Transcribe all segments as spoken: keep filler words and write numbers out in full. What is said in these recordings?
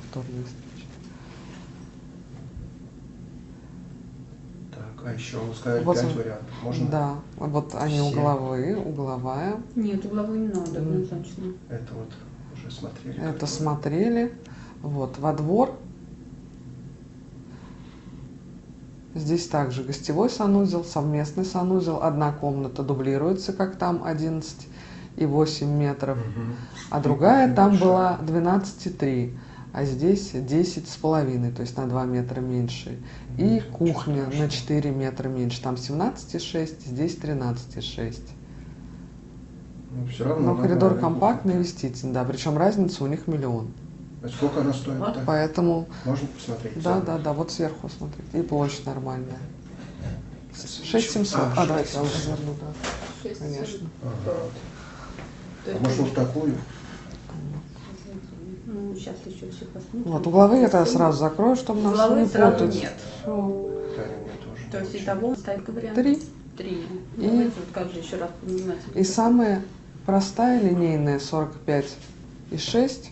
повторная встреча. Так, а еще вы сказали Вот пять он, вариантов. Можно? Да, вот они Все. угловые, угловая. Нет, угловую не надо, однозначно. Это вот уже смотрели. Это которые. смотрели. Вот, во двор. Здесь также гостевой санузел, совместный санузел. Одна комната дублируется, как там, одиннадцать и восемь метров. Угу. А другая там большая. была двенадцать и три. А здесь десять с половиной, то есть на два метра меньше. И Ничего кухня страшного. на четыре метра меньше. Там семнадцать и шесть, здесь тринадцать и шесть. Ну, все равно. Но коридор нормально. компактный, вместительный, да. Причем разница у них миллион. А сколько она стоит? Вот. Поэтому, Можно посмотреть? да, цены? да, да, вот сверху смотрите. И площадь нормальная. шесть семьсот. А, А, давайте я шесть семьсот. разверну, да. Шесть, Конечно. семь. Ага. То А есть, может вот такую? ну, сейчас еще все посмотрим. Вот угловые я тогда сразу закрою, чтобы нас Угловые не сразу путать. нет. Всё. Да, мне тоже. То есть очень. итого ставка вариант. Три. Три. И- Давайте вот как же еще раз повнимательнее. И самая простая линейная сорок пять и шесть.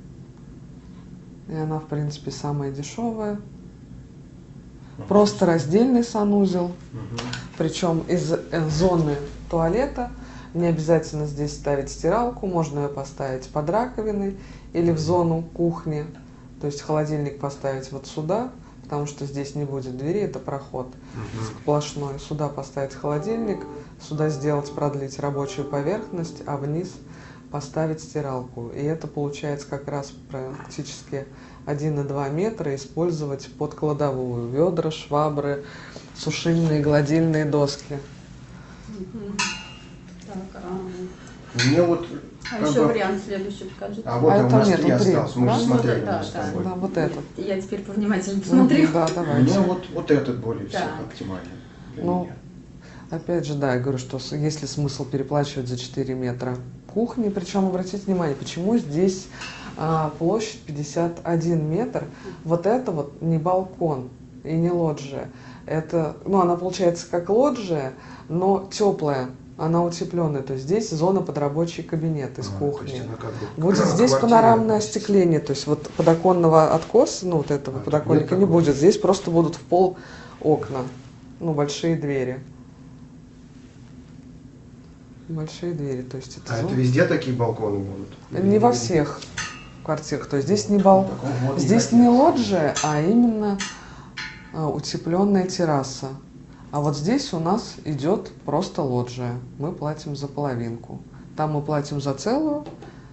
И она, в принципе, самая дешевая. Ага. Просто раздельный санузел. Мгм. Причем из э, зоны туалета не обязательно здесь ставить стиралку, можно ее поставить под раковиной или в зону кухни. То есть холодильник поставить вот сюда, потому что здесь не будет двери, это проход Мгм. сплошной. Сюда поставить холодильник, сюда сделать, продлить рабочую поверхность, а вниз поставить стиралку. И это получается как раз практически один и два метра использовать под кладовую. Ведра, швабры, сушильные, гладильные доски. Мгм. Так, а, Мне вот а как еще бы- вариант следующий покажите. А вот А у это нас нет, три вот три, осталось. Мы да? же смотрели Ну, да, уже с да, тобой. Да, вот этот. Я теперь повнимательнее посмотрю. Да, Мне давайте. вот, вот этот более всего Так. оптимальный для Ну, меня. Опять же, да, я говорю, что с- есть ли смысл переплачивать за четыре метра кухни, причем обратите внимание, почему здесь а, площадь пятьдесят один метр, вот это вот не балкон и не лоджия, это, ну, она получается как лоджия, но теплая, она утепленная, то есть здесь зона под рабочий кабинет из А, то кухни. есть она как бы Будет к здесь квартире панорамное относится. остекление, то есть вот подоконного откоса, ну вот этого А, тут подоконника нет не такого? будет, здесь просто будут в пол окна, ну большие двери. Большие двери, то есть это, А это зона- везде такие балконы будут? не во всех квартирах, то есть здесь не бал, Такого вот не здесь не хотелось. лоджия, а именно а, утепленная терраса. А вот здесь у нас идет просто лоджия, мы платим за половинку. Там мы платим за целую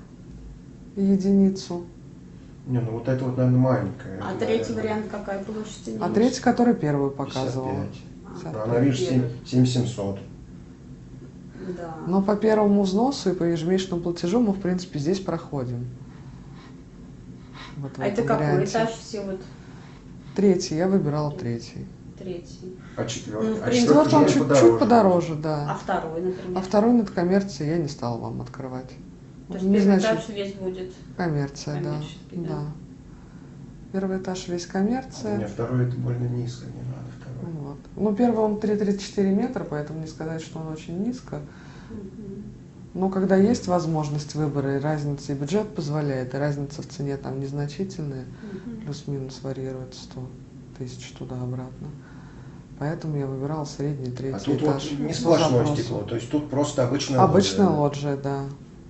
единицу, Не, ну вот это вот, наверное, маленькая. А Это, третий наверное, вариант какая площадь имеет? а третий, который первую пятьдесят показывала. пять. пятьдесят А пять. она, видишь, семь семьсот. Да. Но по первому взносу и по ежемесячному платежу мы, в принципе, здесь проходим. Вот в А это этом какой варианте. этаж все вот Третий, я выбирала третий. третий? А четвертый? Ну, в а принципе, четвертый Четвертый он же чуть, подороже. чуть подороже, А да. второй, например? А второй над коммерцией я не стала вам открывать. То есть Не первый значит, этаж весь будет коммерция, да. коммерческий, да? да. Первый этаж весь А у меня коммерция. второй это больно низко, не надо второй. Вот. Ну, первый он три тридцать четыре метра, поэтому не сказать, что он очень низко. Мгм. Но когда есть возможность выбора, и разница, и бюджет позволяет, и разница в цене там незначительная, Мгм. плюс-минус варьируется сто тысяч туда-обратно. Поэтому я выбирала средний третий А тут этаж. вот не по сплошное запросу. стекло, то есть тут просто обычная Обычная лоджия. лоджия, да.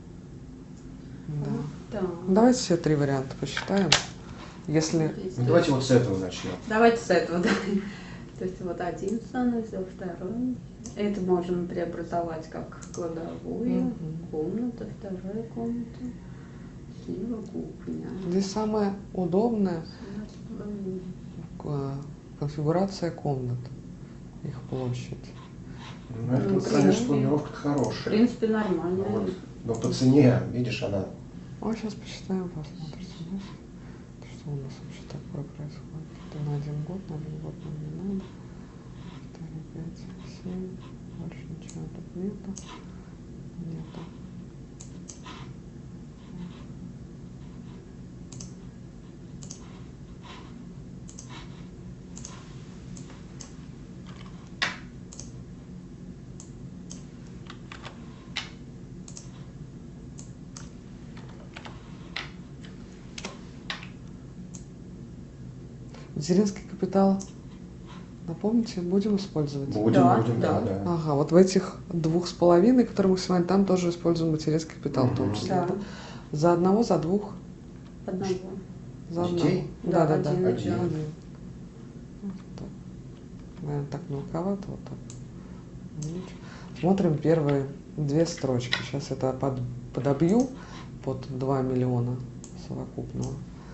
Да. Да. Давайте все три варианта посчитаем. Если Ну, давайте вот с этого начнем. Давайте с этого, да. То есть вот один санузел, второй. Это можем преобразовать как кладовую, Мгм. комната, вторая комната, слева кухня. здесь самое удобное Семнадцать половиной. э, конфигурация комнат, их площадь. Ну, это, Ну, вот, в конечно, принципе. планировка В хорошая. принципе, Ну, нормально. вот. Но по цене, видишь, она... А сейчас посчитаем, посмотрим. да? Что у нас вообще такое происходит? Это на один год, на один год нам не надо. четыре, пять, семь. Больше ничего тут нету. Нету. Материнский капитал, напомните, будем использовать? Будем, Да, будем, да, да. да. Ага, вот в этих двух с половиной, которые максимально, там тоже используем материнский капитал в том Мгм. числе. Да, да? За одного, за двух? одного. За Детей? одного. Да, Да, да, да. один Один. идет. Один. Вот так. Наверное, так мелковато, вот так. Ничего. Смотрим первые две строчки. Сейчас это под, подобью под два миллиона совокупного.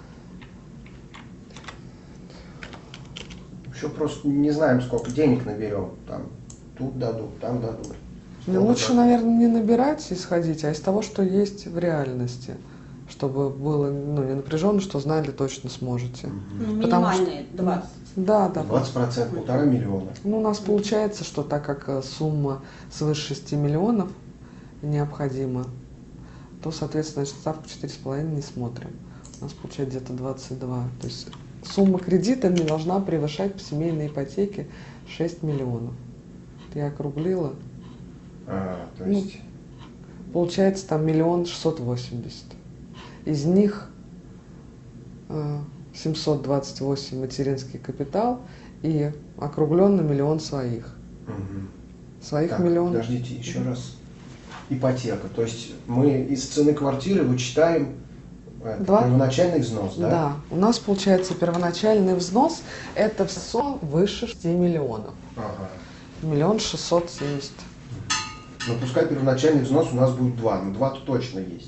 Еще просто не знаем, сколько денег наберем. Там тут дадут, там дадут. Ну, Сколько лучше, дадут. наверное, не набирать, исходить, а из того, что есть в реальности. Чтобы было, ну, не напряженно, что знали, точно сможете. Ну, Потому что- минимальные двадцать. Да, да. двадцать процентов, полтора миллиона. Ну, у нас получается, что так как э, сумма свыше шести миллионов необходима, то, соответственно, значит, ставку четыре с половиной не смотрим. У нас получается где-то двадцать два. То есть сумма кредита не должна превышать по семейной ипотеке шесть миллионов. Я округлила. А, то Ну, есть, Получается там миллион шестьсот восемьдесят. Из них э, семьсот двадцать восемь материнский капитал и округленно миллион своих. мгм. Своих Так, миллион. подождите, еще раз. Ипотека. То есть мы из цены квартиры вычитаем э, Два? первоначальный взнос, да? Да, у нас получается первоначальный взнос это все выше шести миллионов. Ага. Миллион шестьсот семьдесят. Ну пускай первоначальный взнос у нас будет два, но два-то точно есть.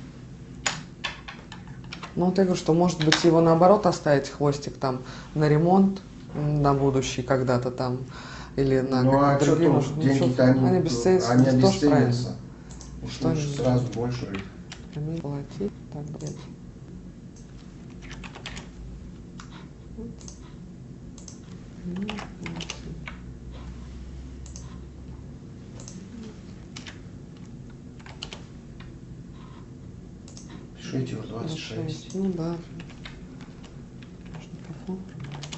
Ну вот я говорю, что может быть его наоборот оставить хвостик там на ремонт м, на будущий когда-то там или на Ну а какие-то что другие, тут, может, ну, деньги-то что- они, они обесценятся, они это тоже обесценятся. Уж Что лучше они- сразу больше их. правильно. Платить, так, блядь. Ну, восемь. Пишите его двадцать шесть. Ну да. Можно по формуле.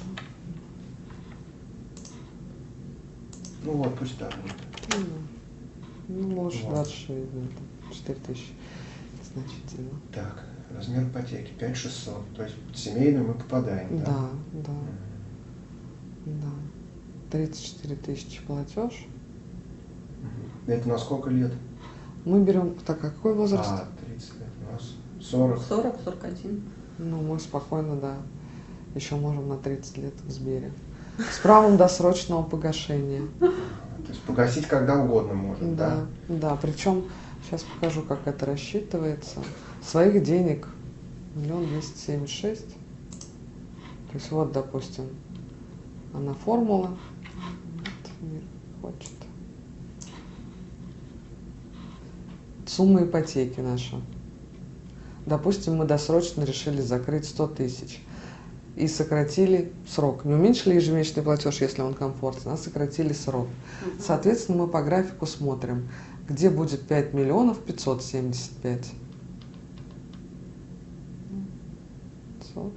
Ну вот, пусть так будет. Ну, да. Ну, лучше Вот. двадцать шесть, да, там четыре тысячи. Значительно. Так, размер ипотеки пять тысяч шестьсот. То есть под семейную мы попадаем, да? Да, да, да. тридцать четыре тысячи платеж. Мгм. Это на сколько лет? Мы берем, так, какой возраст? А, тридцать лет. У нас сорок. сорок сорок один. Ну, мы спокойно, да, еще можем на тридцать лет в Сбере. С правом досрочного погашения. То есть погасить когда угодно можно, Да, да? да, причем сейчас покажу, как это рассчитывается. Своих денег миллион двести семьдесят шесть. То есть вот, допустим, она формула. Вот, не хочет. Сумма ипотеки наша. Допустим, мы досрочно решили закрыть сто тысяч и сократили срок. Не уменьшили ежемесячный платеж, если он комфортный, а сократили срок. Соответственно, мы по графику смотрим, где будет пять миллионов пятьсот семьдесят пять. пятьсот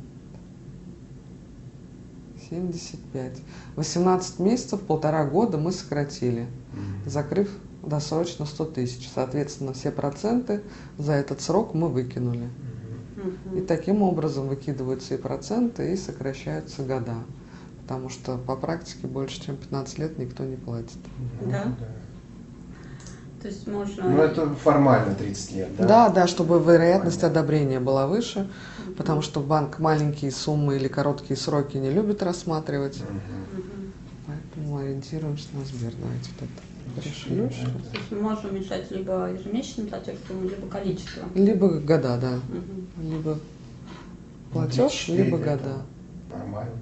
семьдесят пять. восемнадцать месяцев, полтора года мы сократили, Мгм. закрыв досрочно сто тысяч. Соответственно, все проценты за этот срок мы выкинули. Мгм. И таким образом выкидываются и проценты, и сокращаются года. Потому что по практике больше, чем пятнадцать лет никто не платит. Ну, Да? То есть можно... Ну это формально тридцать лет, да? Да, да, чтобы вероятность Понятно. одобрения была выше, потому что банк маленькие суммы или короткие сроки не любит рассматривать. Мгм. Мгм. Поэтому ориентируемся на Сбер. Давайте вот это пришлю. Четыре, да. То есть мы можем решать либо ежемесячный платеж, либо количество. Либо года, да. Мгм. Либо Ну, платеж, тридцать четыре либо это года. Нормально.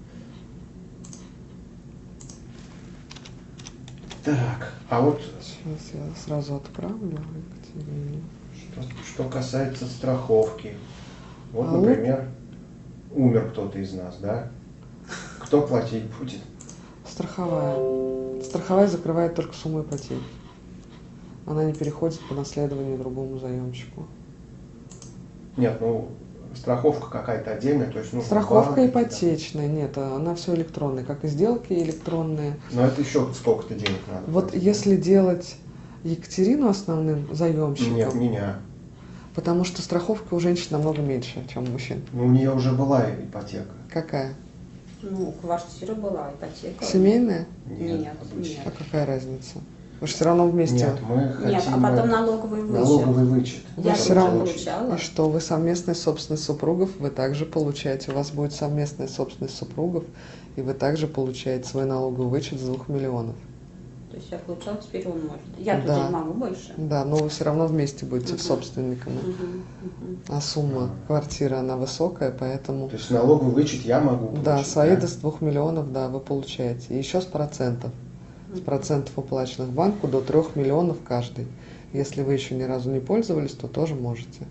Так, а вот Сейчас я сразу отправлю Екатерине. что, что касается страховки. Вот, А вот- например, умер кто-то из нас, да? Кто платить будет? Страховая. Страховая закрывает только сумму ипотеки. Она не переходит по наследованию другому заемщику. Нет, ну страховка какая-то отдельная, то есть нужно Страховка банк, ипотечная, нет, она все электронная, как и сделки электронные. Но это еще сколько-то денег надо. Вот платить, если делать Екатерину основным да? заемщиком, Нет, меня. потому что страховка у женщин намного меньше, чем у мужчин. Ну, у нее уже была ипотека. Какая? Ну, квартира была, ипотека. Семейная? Нет, обычно. А нет. какая разница? Вы же все равно вместе. Нет, мы хотим Нет, а потом налоговый вычет. налоговый вычет. Я всё тоже равно- получала. И что, вы совместная собственность супругов, вы также получаете, у вас будет совместная собственность супругов, и вы также получаете свой налоговый вычет с двух миллионов. То есть я получала, теперь он может. Я Да. тут не могу больше. Да, но вы все равно вместе будете Мгм. собственниками. Мгм, мгм. А сумма квартиры, она высокая, поэтому... То есть налоговый вычет я могу получить. Да, свои до двух миллионов, да, вы получаете. И еще с процентов. С процентов, уплаченных банку, до трех миллионов каждый. Если вы еще ни разу не пользовались, то тоже можете.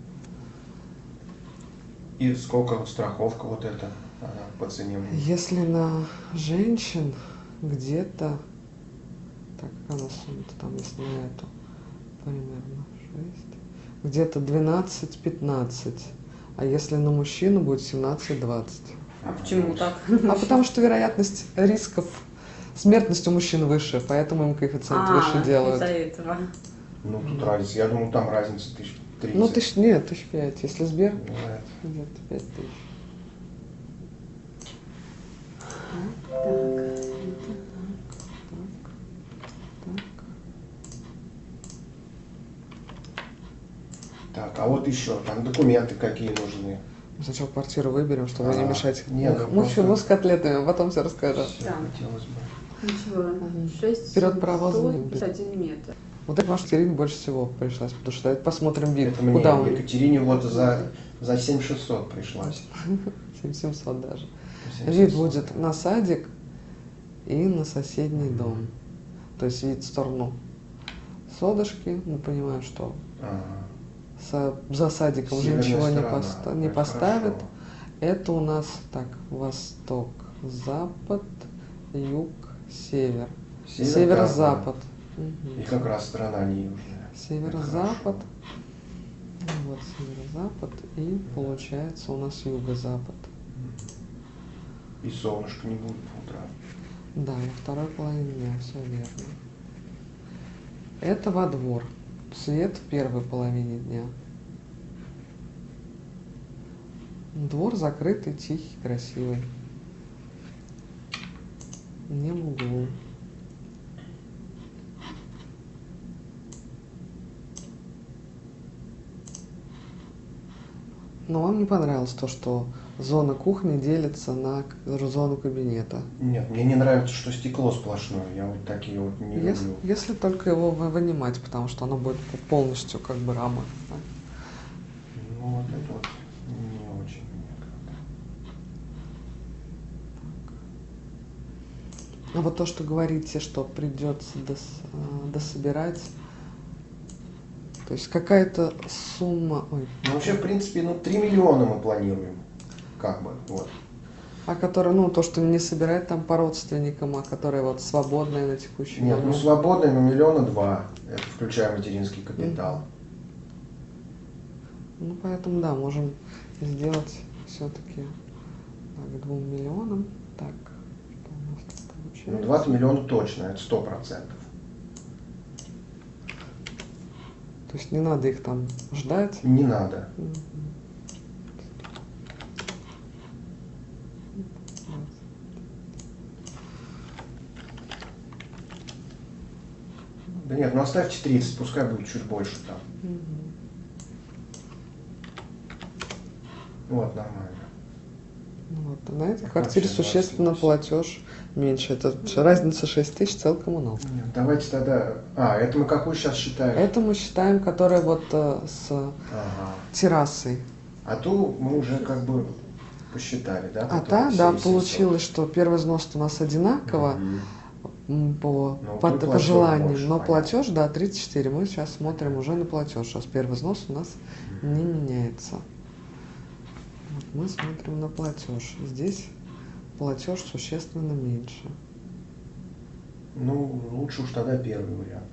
И сколько вот страховка вот эта она по цене будет? Если на женщин где-то... Так, какая у нас сумма-то там, если на эту? Примерно шесть. Где-то двенадцать-пятнадцать. А если на мужчину будет семнадцать-двадцать. А почему так? А потому что вероятность рисков, смертность у мужчин выше, поэтому им коэффициент А, выше делают. из-за этого. Ну, тут разница. Я думал, там разница тысяч тридцать. Ну, тысяч, нет, тысяч пять. Если Сбер, Бывает. где-то пять тысяч. Так, это Так, а вот еще, там документы какие нужны? Сначала квартиру выберем, чтобы не А, мешать. нет, ну, Мучу просто- ну с котлетами, а потом все расскажу. Всё, Да. хотелось бы. Ничего. Мгм. шесть Вперед паровозом плюс один метр. Вот это ваша Екатерине больше всего пришлась, потому что давайте посмотрим вид, Это мне, куда у них. Екатерине вот за, за семь тысяч шестьсот пришлась. семь тысяч семьсот даже. семь Вид тысяч семьсот. будет на садик и на соседний дом. То есть вид в сторону Содышки. Мы понимаем, что Ага. со- за садиком уже Северная ничего не, сторона. поста- не Это поставят. хорошо. Это у нас так, восток, запад, юг, север. Север, Северо-запад. да, Мгм. и как раз страна не южная. Северо-запад. Это Ну Вот северо-запад. И получается у нас юго-запад. И солнышко не будет по утрам. Да, во второй половине дня, все верно. Это во двор. Свет в первой половине дня. Двор закрытый, тихий, красивый. Не в углу. Но вам не понравилось то, что зона кухни делится на к- зону кабинета. Нет, мне не нравится, что стекло сплошное. Я вот такие вот не Если, люблю. если только его вы- вынимать, потому что оно будет полностью как бы рама. Да? Ну вот это вот не очень мне как-то. А вот то, что говорите, что придется дос- а, дособирать, то есть какая-то сумма, ой, Ну вообще, в принципе, ну три миллиона мы планируем. Как бы, вот. а которая, ну, то, что не собирать там по родственникам, а которая вот свободная на текущий Нет, ну момент. свободный, ну миллиона два. Это включая материнский капитал. Ну, поэтому, да, можем сделать все-таки к двум миллионам. Так, что у нас тут Ну, получается? двадцать миллионов точно, это сто процентов. То есть не надо их там ждать. Не надо. Мгм. Да нет, ну оставьте тридцать, пускай будет чуть больше там. Мгм. Вот, нормально. Ну Вот. На этой Так квартире вообще существенно двадцать восемь. платеж меньше. Это разница шесть тысяч цел коммуналка. Нет, давайте тогда... А, это мы какую сейчас считаем? Это мы считаем, которая вот э, с Ага. террасой. А ту мы уже как бы посчитали, да? А потом та, да, семь тысяч семьсот. получилось, что первый взнос у нас одинаково Мгм. м, по, Ну, по, и по платеж желаниям, больше, но понятно. платеж, да, тридцать четыре. Мы сейчас смотрим уже на платеж. Сейчас первый взнос у нас не меняется. Вот мы смотрим на платеж. Здесь платеж существенно меньше. Ну, лучше уж тогда первый вариант.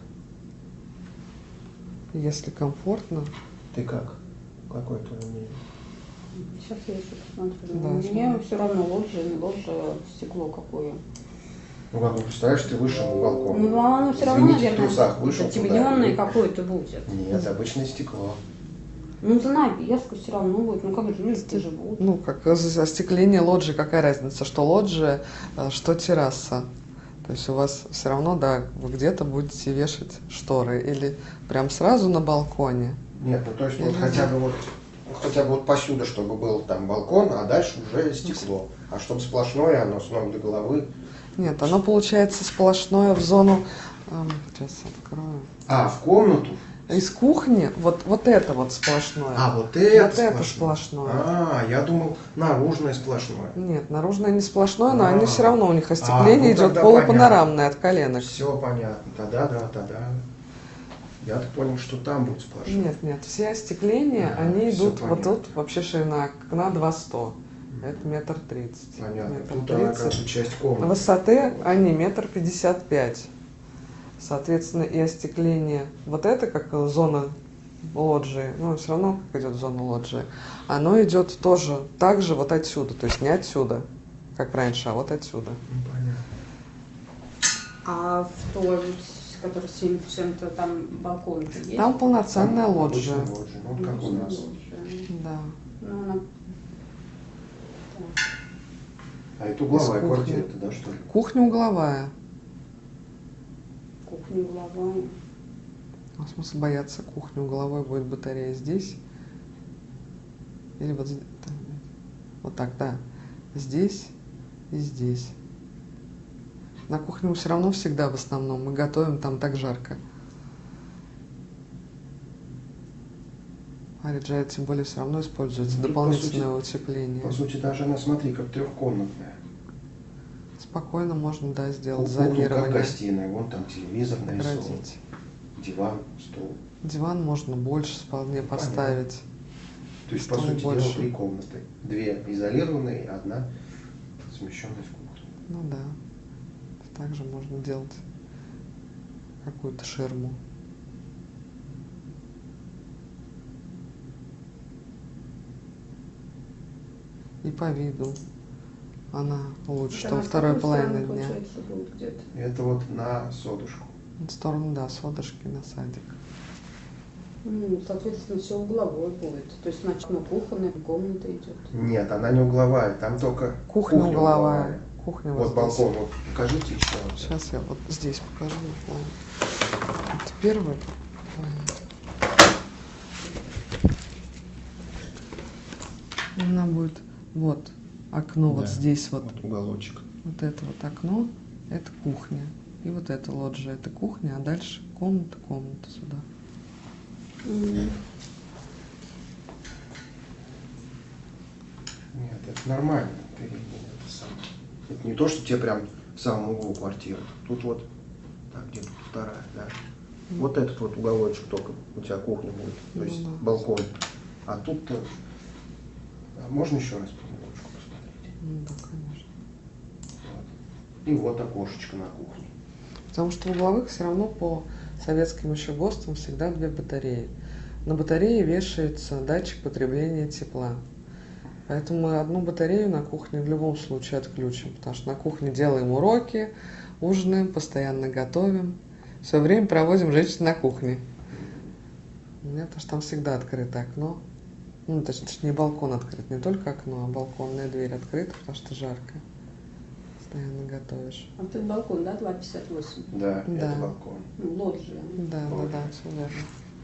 Если комфортно, Ты как? Какой твое мнение? Сейчас я еще посмотрю. Да, Мне что? все равно лоджия, не лоджия, стекло какое. Ну, как бы, представляешь, ты вышел уголком. Ну, оно все равно, Извините, в наверное, трусах вышел туда. затемненное какое-то будет. Нет, обычное стекло. Ну, занавеска все равно будет. Ну, как же люди живут. Ну, как остекление лоджии, какая разница, что лоджия, а, что терраса. То есть у вас все равно, да, вы где-то будете вешать шторы или прям сразу на балконе. Нет, ну то есть вот Или хотя нет? бы вот хотя бы вот посюда, чтобы был там балкон, а дальше уже стекло. А чтобы сплошное, оно с ног до головы. Нет, оно получается сплошное в зону. эм, Сейчас открою. А, в комнату? Из кухни вот, вот это вот сплошное. А, вот это Вот это сплошное. сплошное. А, я думал, наружное сплошное. Нет, наружное не сплошное, но А. они все равно, у них А, остекление ну идет тогда полупанорамное от коленок. Все понятно. Тогда, да, тогда. Я так понял, что там будет сплошное. Нет, нет, все остекления, А, они всё идут, вот понятно. тут вообще ширина окна два сто. Это метр тридцать. Понятно. Метр Тут она, тридцать. оказывается, часть комнаты. Высоты они метр пятьдесят пять. Соответственно, и остекление, вот это как зона лоджии, ну, все равно как идет зона лоджии, оно идет тоже так же вот отсюда, то есть не отсюда, как раньше, а вот отсюда. Ну, понятно. А в той, который семь чем-то там балкон есть? Там полноценная Там лоджия. обычная лоджия, ну, как у нас. Лоджия. Да. Ну, она... А это угловая Из кухни. квартира-то, да, что ли? Кухня угловая. Кухня угловая. А смысл бояться кухни угловой, будет батарея здесь? Или вот здесь? Вот так, да. Здесь и здесь. На кухне мы все равно всегда в основном. Мы готовим там так жарко. А Реджая тем более все равно используется Ну, дополнительное по сути- утепление. По сути, даже она, смотри, как трехкомнатная. Спокойно можно, да, сделать Кухня как зонирование. гостиная, вон там телевизор нарисован, Оградить. диван, стол. Диван можно больше вполне Понятно. поставить. То есть, по Стол сути больше. дела, три комнаты. Две изолированные, одна совмещенная с кухней. Ну да. Также можно делать какую-то ширму. И по виду она лучше, Это что на во второй какую сторону, половине дня. получается, будет где-то? Это вот на содушку. В сторону, да, содышки на садик. Ну, соответственно, все угловой будет. То есть, значит, ну, кухонная комната идет. Нет, она не угловая, там только Кухня, угловая. Кухня Вот вот, балкон, здесь. вот покажите еще. Сейчас я вот здесь покажу. Это первый. Она будет вот окно вот Да, здесь вот. Вот уголочек. Вот это вот окно, это кухня. И вот эта лоджия, это кухня, а дальше комната, комната сюда. М. Нет, это нормально. Ты, это, сам. Это не то, что тебе прям в самом углу квартиры. Тут вот, так, где тут вторая, да? Вот этот вот уголочек только у тебя кухня будет, то Ну есть да. балкон. А тут-то... А можно еще раз по уголочку посмотреть? Ну да, конечно. Вот. И вот окошечко на кухне. Потому что в угловых все равно по советским еще ГОСТам всегда две батареи. На батарее вешается датчик потребления тепла. Поэтому мы одну батарею на кухне в любом случае отключим, потому что на кухне делаем уроки, ужинаем, постоянно готовим. Все время проводим женщин на кухне. У меня потому что там всегда открыто окно. Ну, точнее, точнее, балкон открыт. Не только окно, а балконная дверь открыта, потому что жарко. Постоянно готовишь. А тут балкон, да, два пятьдесят восемь? Да, Да. это балкон. Ну, лоджия. Да, да, Вот. да, все верно.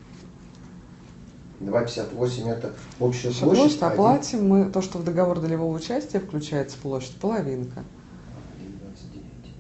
два пятьдесят восемь это общая Еще площадь. площадь один- оплатим мы, то, что в договор долевого участия включается площадь, половинка. один двадцать девять.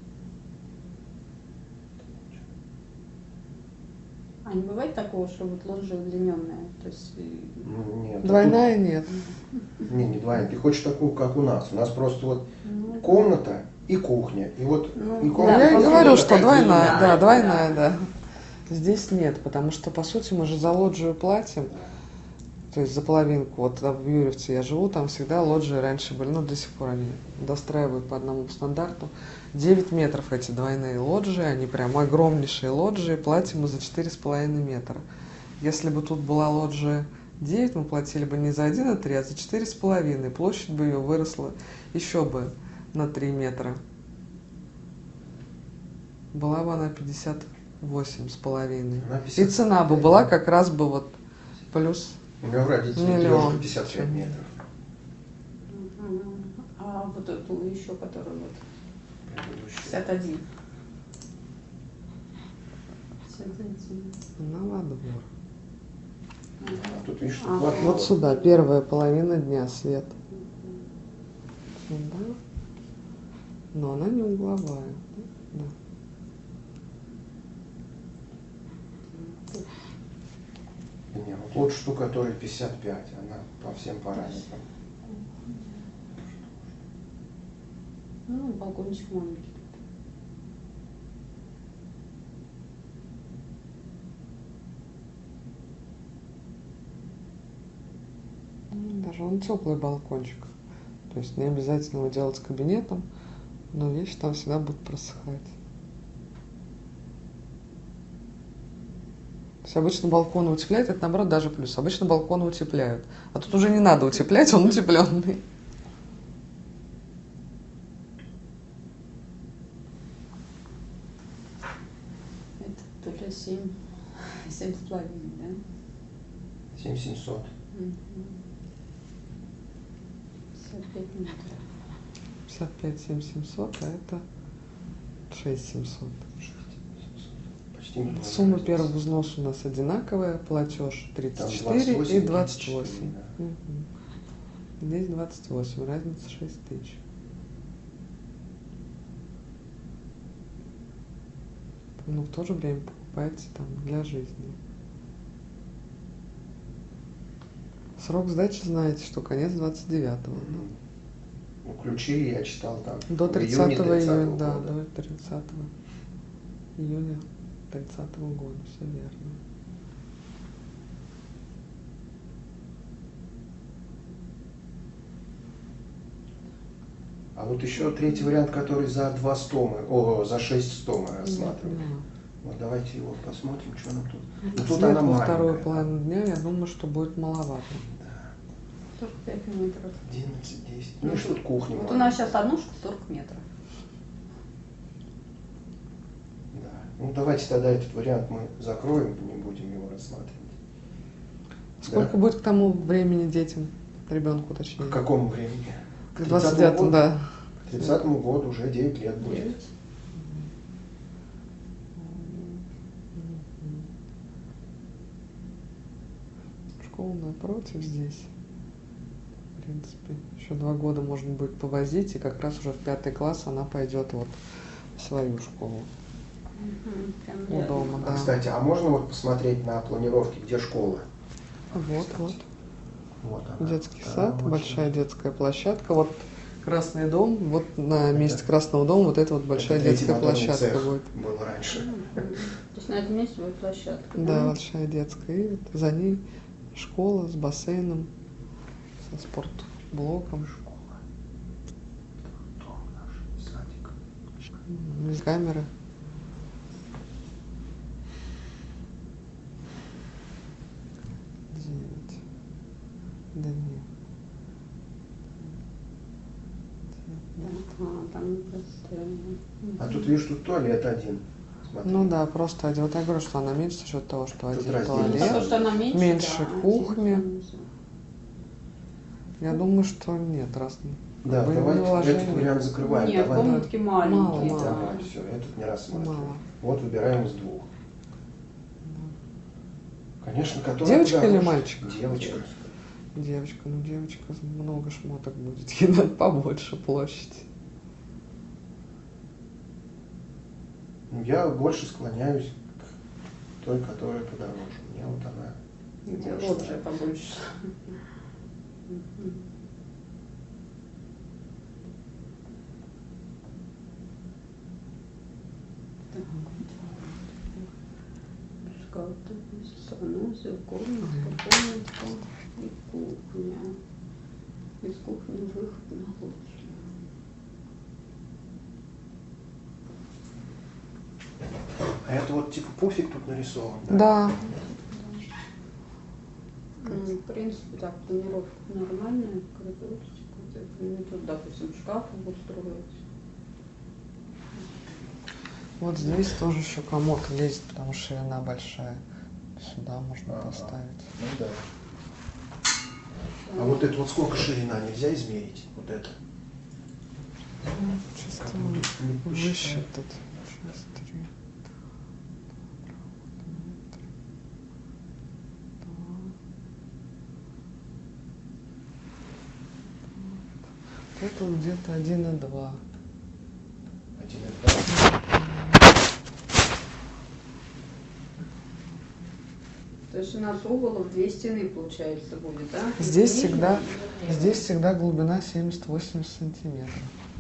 А не бывает такого, что вот лоджия удлиненная? То есть... э, Ну, нет. Двойная нет. Тут- Не, не двойная. Ты хочешь такую, как у нас. У нас просто вот ну, комната и кухня. И вот Ну, и да, комната. Я и половина говорю, что такие, двойная, да, да, да. двойная, да. Здесь нет, потому что, по сути, мы же за лоджию платим, то есть за половинку. Вот там в Юрьевце я живу, там всегда лоджии раньше были, ну, до сих пор они достраивают по одному стандарту. девять метров эти двойные лоджии, они прям огромнейшие лоджии, платим мы за четыре с половиной метра. Если бы тут была лоджия девять, мы платили бы не за один и три, а за четыре с половиной. Площадь бы ее выросла еще бы на три метра. Была бы она пятьдесят восемь с половиной. Она И пятьдесят цена бы пять, была да. как раз бы вот плюс У меня у родителей Миллион. трешка пятьдесят пять метров. Мгм. А вот эту еще, которую вот Предыдущая. пятьдесят один. пятьдесят один. На во двор. А тут видишь, А, что вот, Вот сюда, первая половина дня свет. Сюда. Но она не угловая. Да. Не, вот лучше штукатуры пятьдесят пять, она по всем параметрам. Ну, балкончик маленький. Ну, даже он теплый балкончик. То есть не обязательно его делать с кабинетом, но вещи там всегда будут просыхать. То есть обычно балконы утепляют, это наоборот даже плюс. Обычно балконы утепляют. А тут уже не надо утеплять, он утепленный. Это то ли семь, семь с половиной, да? семь семьсот. Мгм. пятьдесят пять метров. пятьдесят пять семь семьсот, а это шесть семьсот. Почти миллион. Сумма разница. первого взноса у нас одинаковая, платеж тридцать Там четыре двадцать восемь и и двадцать тридцать восемь. четыре, да. Мгм. Здесь двадцать восемь, разница шесть тысяч. Но в то же время покупаете там для жизни. Срок сдачи знаете, что конец двадцать девятого. Мгм. Ну, ключи я читал там. До в тридцатого июне июня, тридцатого да, года. до тридцатого июня тридцатого года, все верно. А вот еще третий вариант, который за два стома, о, за шесть стома Я рассматривали. поняла. Вот давайте его посмотрим, что нам тут. Ну, Свет тут она во вторую маленькая. половину дня, я думаю, что будет маловато. Да, сорок пять метров. одиннадцать десять. Ну, и что тут кухня Вот у нас маленькая. сейчас однушка сорок метров. Да. Ну, давайте тогда этот вариант мы закроем, не будем его рассматривать. Сколько Да? будет к тому времени детям, ребенку точнее? К какому времени? К двадцать девятому, да. К тридцатому году уже девять лет будет. Девять. Школа напротив здесь. В принципе, еще два года можно будет повозить, и как раз уже в пятый класс она пойдет вот в свою школу. Мгм. Прям У рядом. дома, А, да. кстати, а можно вот посмотреть на планировке, где школа? Вот, вот. Вот она. Детский Да, сад, очень. большая детская площадка. Вот Красный дом, вот на месте Красного дома вот эта вот большая Это третий детская моторный площадка цех будет. был раньше. Мгм. То есть на этом месте будет площадка. Да, большая детская. И вот за ней школа с бассейном, со спортблоком, Школа. Дом наш, садик. без камеры. Девять. Да нет. Ага, там бассейн. А тут, видишь, тут туалет один. Смотри. Ну да, просто один. Вот я говорю, что она меньше за счет того, что Тут один раздельно. Ну, потому туалет. что она меньше, меньше да, кухни. один внизу. Я думаю, что нет, раз Да, вы давайте не вложили. этот вариант закрываем. Нет, Давай. комнатки Мало, маленькие, мало. да. Давай, все, этот не рассматриваем. Мало. Вот выбираем из двух. Конечно, который Девочка куда или лучше? мальчик? Девочка. Девочка, ну девочка, много шмоток будет, ей надо побольше площадь. Ну, я больше склоняюсь к той, которая подороже. Мне вот она Где больше лоджия нравится. побольше. Мгм. Так, шкаф, санузел, комнатка, комнатка и кухня. Из кухни выход на лоджию. А это вот типа пуфик тут нарисован, да? Да, Ну, в принципе, так, планировка нормальная, коридорчик. Вот это. Ну, тут, допустим, шкаф устроить. вот здесь тоже еще комод лезет, потому что ширина большая. Сюда можно Ага. поставить. Ну да. А вот это вот сколько ширина нельзя измерить? Вот это. Чисто Как мы не посчитаем. выше тут. шесть, три, два. Это где-то один и два. Один и два. То есть у нас угол в две стены, получается, будет, да? Здесь Нижняя всегда, и верхняя. здесь всегда глубина семьдесят-восемьдесят сантиметров.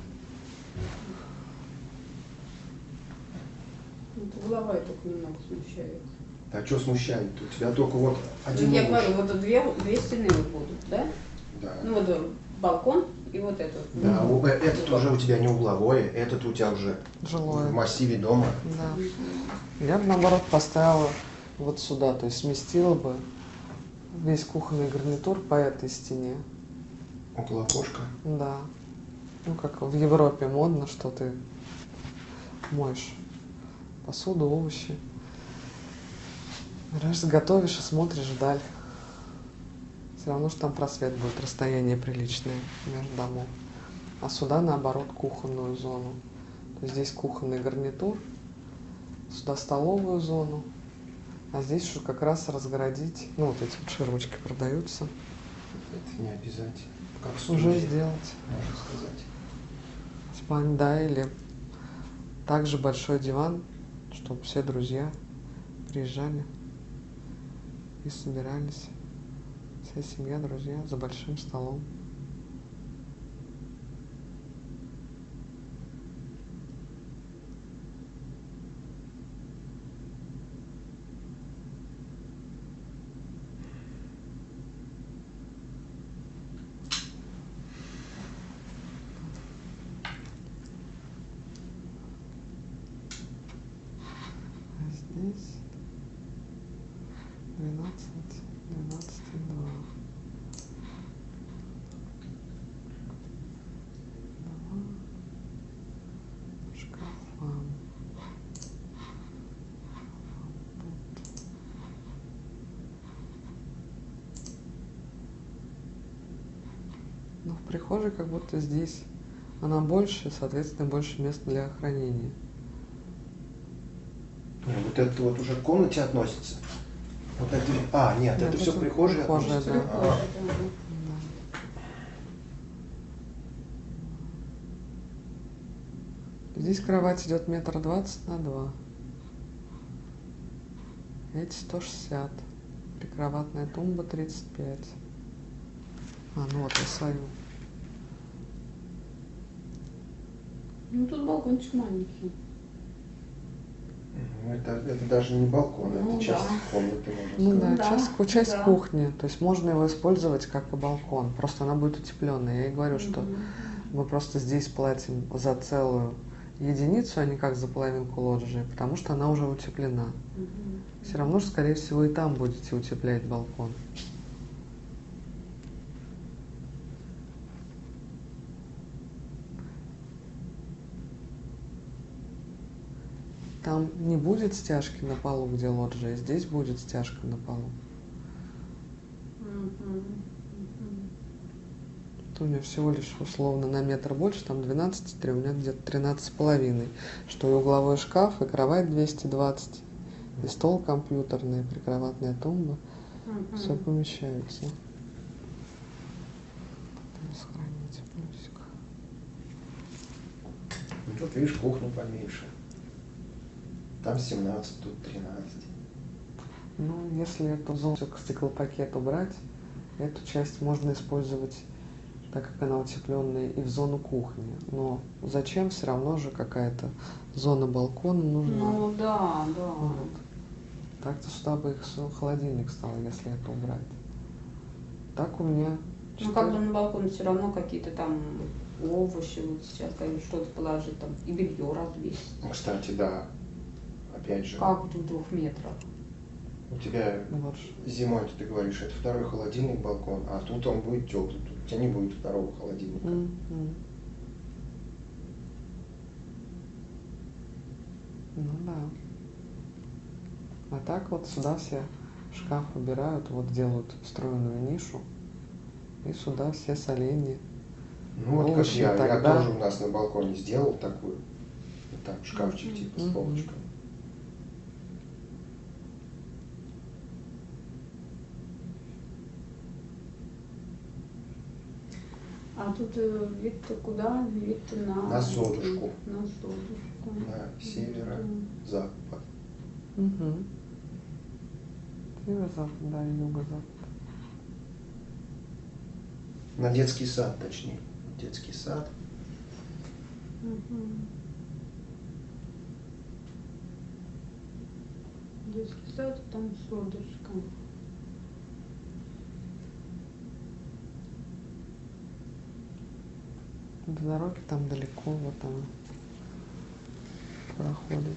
Вот угловая только немного смущает. А что смущает? У тебя только вот один Ну, я угол. говорю, вот две, две стены вот будут, да? Да. Ну вот э, балкон и вот этот. Да, Ну, у- э, этот уже у тебя не угловой, этот у тебя уже Жилое. в массиве дома. Да. Я бы наоборот поставила вот сюда, то есть сместила бы весь кухонный гарнитур по этой стене. Около окошка. Да. Ну, как в Европе модно, что ты моешь посуду, овощи. Раз готовишь и смотришь вдаль. Все равно, что там просвет будет, расстояние приличное между домов. А сюда, наоборот, кухонную зону. То есть здесь кухонный гарнитур, сюда столовую зону, а здесь уже как раз разгородить, ну, вот эти вот ширмочки продаются. Это не обязательно. Как Уже студия, сделать. можно сказать. Спальня, да, или также большой диван, чтобы все друзья приезжали и собирались. Вся семья, друзья за большим столом. А здесь двенадцать, двенадцать и два. Два шкафа. Но в прихожей как будто здесь она больше, соответственно, больше места для хранения. Не, вот это вот уже к комнате относится. Вот это. А, нет, Нет, это все это в прихожей прихожая, относится. да. А, Да. Здесь кровать идет метр двадцать на два. Эти сто шестьдесят. Прикроватная тумба тридцать пять. А, ну вот я свою. Ну тут балкончик маленький. ну, это, это даже не балкон, Ну, это часть да. комнаты, можно Ну сказать. да, да, часть, часть да. кухни. То есть можно его использовать как и балкон. Просто она будет утепленная. Я и говорю, что Мгм. мы просто здесь платим за целую единицу, а не как за половинку лоджии, потому что она уже утеплена. Мгм. Все равно же, скорее всего, и там будете утеплять балкон. Там не будет стяжки на полу, где лоджия, здесь будет стяжка на полу. Мгм. Мгм. Вот у меня всего лишь условно на метр больше, там двенадцать, у меня где-то тринадцать с половиной. Что и угловой шкаф, и кровать двести двадцать, и стол компьютерный, и прикроватная тумба. Мгм. Все помещается. Сохраните плюсик. Ну, тут, видишь, кухня поменьше. Там семнадцать, тут тринадцать. Ну, если эту зону стеклопакет убрать, эту часть можно использовать, так как она утепленная, и в зону кухни. Но зачем? Все равно же какая-то зона балкона нужна. Ну да, да. Вот. Так-то сюда бы их с- холодильник стал, если это убрать. Так у меня Ну как бы четыре- на балконе все равно какие-то там овощи, вот сейчас, конечно, что-то положить там и белье развесить. Ну, кстати, да. Опять же, Как в двух метрах? у тебя Вот. зимой, ты говоришь, это второй холодильник, балкон, а тут он будет теплый, тут у тебя не будет второго холодильника. М, м. Ну да. А так вот сюда все шкаф убирают, вот делают встроенную нишу и сюда все соленья. Ну вот как Овощи я, я тогда- тоже у нас на балконе сделал такую, вот так, шкафчик типа с Мгм. полочками. А тут э, вид-то куда? Вид на... На Содушку. На Содушку. На северо-запад. Угу. Северо-запад, да, и юго-запад. На детский сад, точнее. Детский сад. Мгм. Детский сад, там Содушка. До дороги там далеко, вот она проходит.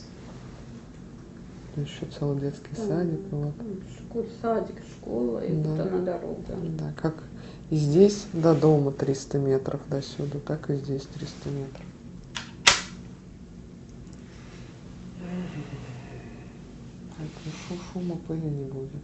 Еще целый детский Там, садик, вот. ну, школ- садик, школа, и Да. вот она дорога. Да, как и здесь до дома триста метров до сюда, так и здесь триста метров. Поэтому шу- шума, пыли не будет.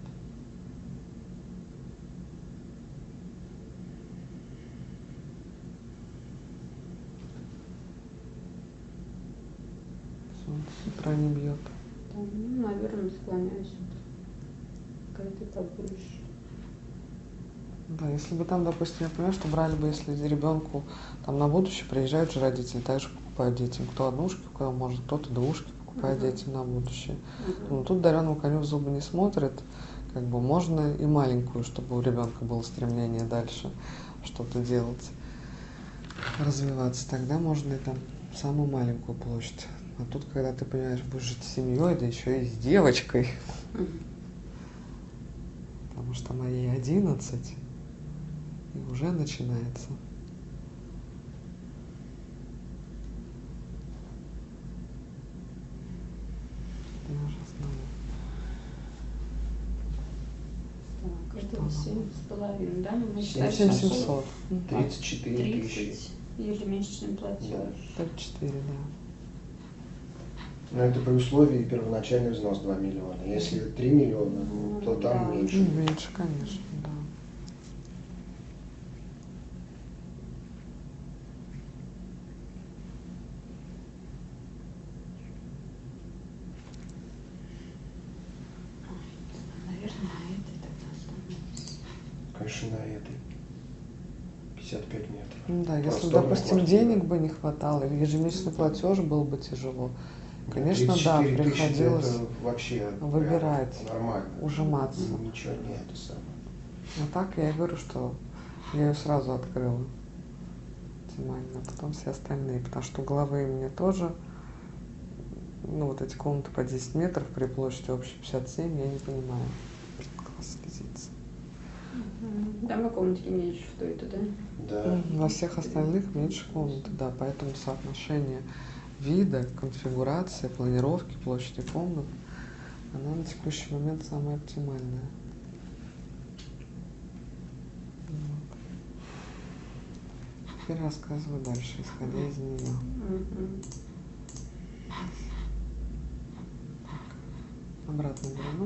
Солнце с утра не бьет. Там, ну, наверное, склоняюсь. Какая-то побольше. Да, если бы там, допустим, я понимаю, что брали бы, если ребенку там на будущее приезжают же родители, также покупают детям, кто однушки, кто может, кто-то двушки покупает Мгм. детям на будущее. Мгм. Ну, тут дареному коню в зубы не смотрит, как бы можно и маленькую, чтобы у ребенка было стремление дальше что-то делать, развиваться. Тогда можно и там самую маленькую площадь. А тут, когда ты понимаешь, будешь жить с семьей, да еще и с девочкой, Мгм. потому что моей одиннадцать, и уже начинается. Я уже знаю. Так, Что это она? семь с половиной, да? Мы Семь считаем, семь что семьсот. тридцать четыре тысячи. тридцать ежемесячный платеж. тридцать четыре, да. Но это при условии первоначальный взнос два миллиона. Если три миллиона, Ну, то там да. меньше. Ну, меньше, конечно, да. Наверное, на этой тогда остановимся. Конечно, на этой. пятьдесят пять метров. Ну да, если, Просторная допустим, квартира. денег бы не хватало, или ежемесячный платеж был бы тяжело, конечно, да, тридцать четыре тысячи приходилось это вообще прям выбирать, нормально. ужиматься. Ничего не это самое. А так я и говорю, что я ее сразу открыла максимально, а потом все остальные, потому что угловые мне тоже, ну вот эти комнаты по десять метров при площади общей пятьдесят семь, я не понимаю, как слезиться. Мгм. Там и комнатки меньше стоит, да? Да. Во всех остальных меньше комнаты, да, поэтому соотношение вида, конфигурации, планировки, площади комнат, она на текущий момент самая оптимальная. Вот. Теперь рассказываю дальше, исходя из нее. Мгм. Обратно верну.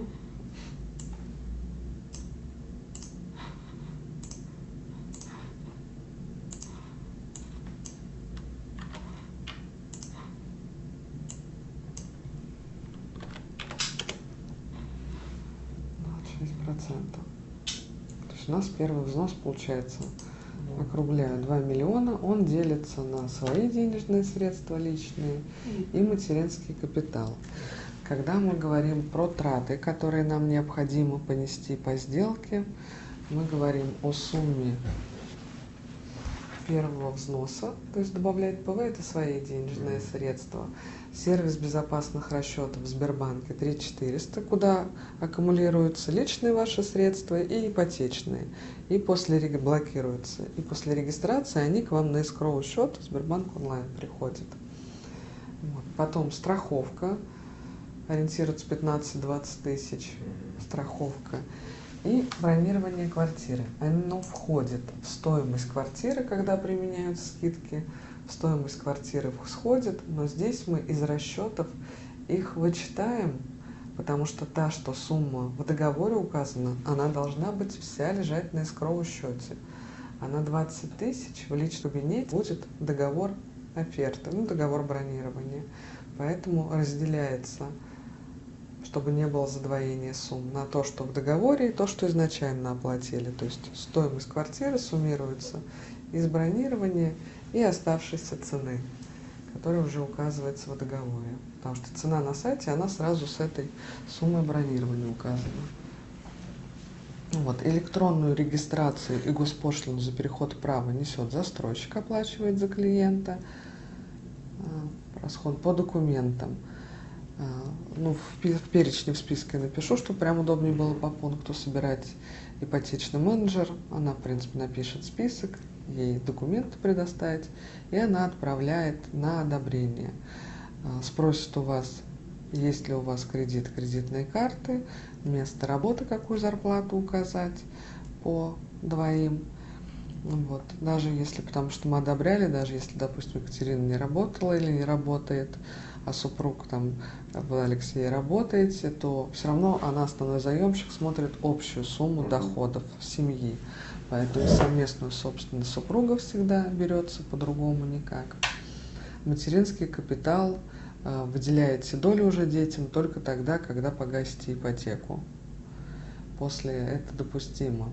двадцать шесть процентов. То есть у нас первый взнос получается, округляю, два миллиона, он делится на свои денежные средства личные и материнский капитал. Когда мы говорим про траты, которые нам необходимо понести по сделке, мы говорим о сумме первого взноса, то есть добавлять ПВ – это свои денежные средства. Сервис безопасных расчетов в Сбербанке три тысячи четыреста, куда аккумулируются личные ваши средства и ипотечные, и после реги- блокируются. И после регистрации они к вам на эскроу счет в Сбербанк онлайн приходят. Вот. Потом страховка, ориентируется пятнадцать-двадцать тысяч, страховка. И бронирование квартиры. Оно входит в стоимость квартиры, когда применяются скидки, в стоимость квартиры входит, но здесь мы из расчетов их вычитаем, потому что та, что сумма в договоре указана, она должна быть вся лежать на эскроу счете. а на двадцать тысяч в личном кабинете будет договор оферты, ну, договор бронирования. Поэтому разделяется, чтобы не было задвоения сумм, на то, что в договоре, и то, что изначально оплатили. То есть стоимость квартиры суммируется из бронирования и оставшейся цены, которая уже указывается в договоре. Потому что цена на сайте, она сразу с этой суммой бронирования указана. Вот. Электронную регистрацию и госпошлину за переход права несет застройщик, оплачивает за клиента. Расход по документам. Ну, в перечне, в списке напишу, чтобы прям удобнее было по пункту собирать. Ипотечный менеджер, она, в принципе, напишет список, ей документы предоставить, и она отправляет на одобрение. Спросит у вас, есть ли у вас кредит, кредитные карты, место работы, какую зарплату указать по двоим. Вот. Даже если, потому что мы одобряли, даже если, допустим, Екатерина не работала или не работает, а супруг там, вы, Алексей, работаете, то все равно она, основной заемщик, смотрит общую сумму доходов семьи. Поэтому совместную собственность супруга всегда берется, по-другому никак. Материнский капитал э, выделяете долю уже детям только тогда, когда погасите ипотеку. После это допустимо.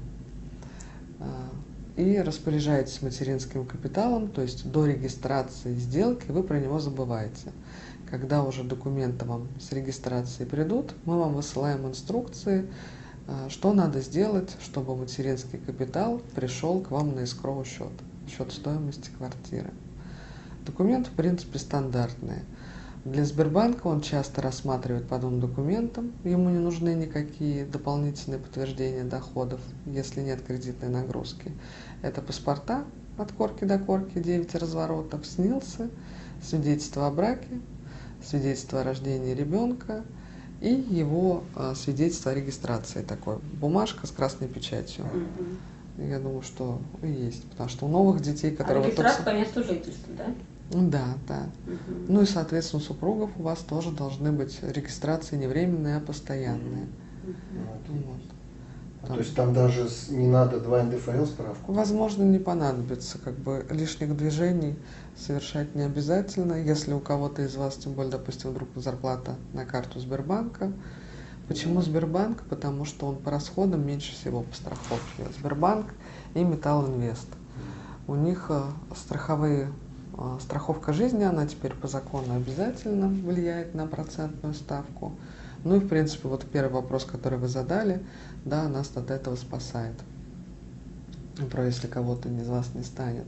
И распоряжаетесь материнским капиталом, то есть до регистрации сделки вы про него забываете. Когда уже документы вам с регистрацией придут, мы вам высылаем инструкции, что надо сделать, чтобы материнский капитал пришел к вам на эскроу счет, счет стоимости квартиры. Документы, в принципе, стандартные. Для Сбербанка он часто рассматривает по двум документам, ему не нужны никакие дополнительные подтверждения доходов, если нет кредитной нагрузки. Это паспорта от корки до корки, девять разворотов, СНИЛСы, свидетельство о браке, свидетельство о рождении ребенка и его э, свидетельство о регистрации, такой бумажка с красной печатью. Mm-hmm. Я думаю, что и есть, потому что у новых детей, которые... А регистрация вот по месту жительства, да? Да, да. Угу. Ну и, соответственно, у супругов у вас тоже должны быть регистрации не временные, а постоянные. Угу. Вот. А Там, то есть там даже не надо два эн дэ эф эл справку? Возможно, не понадобится, как бы лишних движений совершать не обязательно. Если у кого-то из вас, тем более, допустим, вдруг зарплата на карту Сбербанка. Почему да. Сбербанк? Потому что он по расходам меньше всего по страховке. Сбербанк и Металлинвест. У них страховые страховка жизни, она теперь по закону обязательно влияет на процентную ставку. Ну и, в принципе, вот первый вопрос, который вы задали, да, нас от этого спасает. Про если кого-то из вас не станет.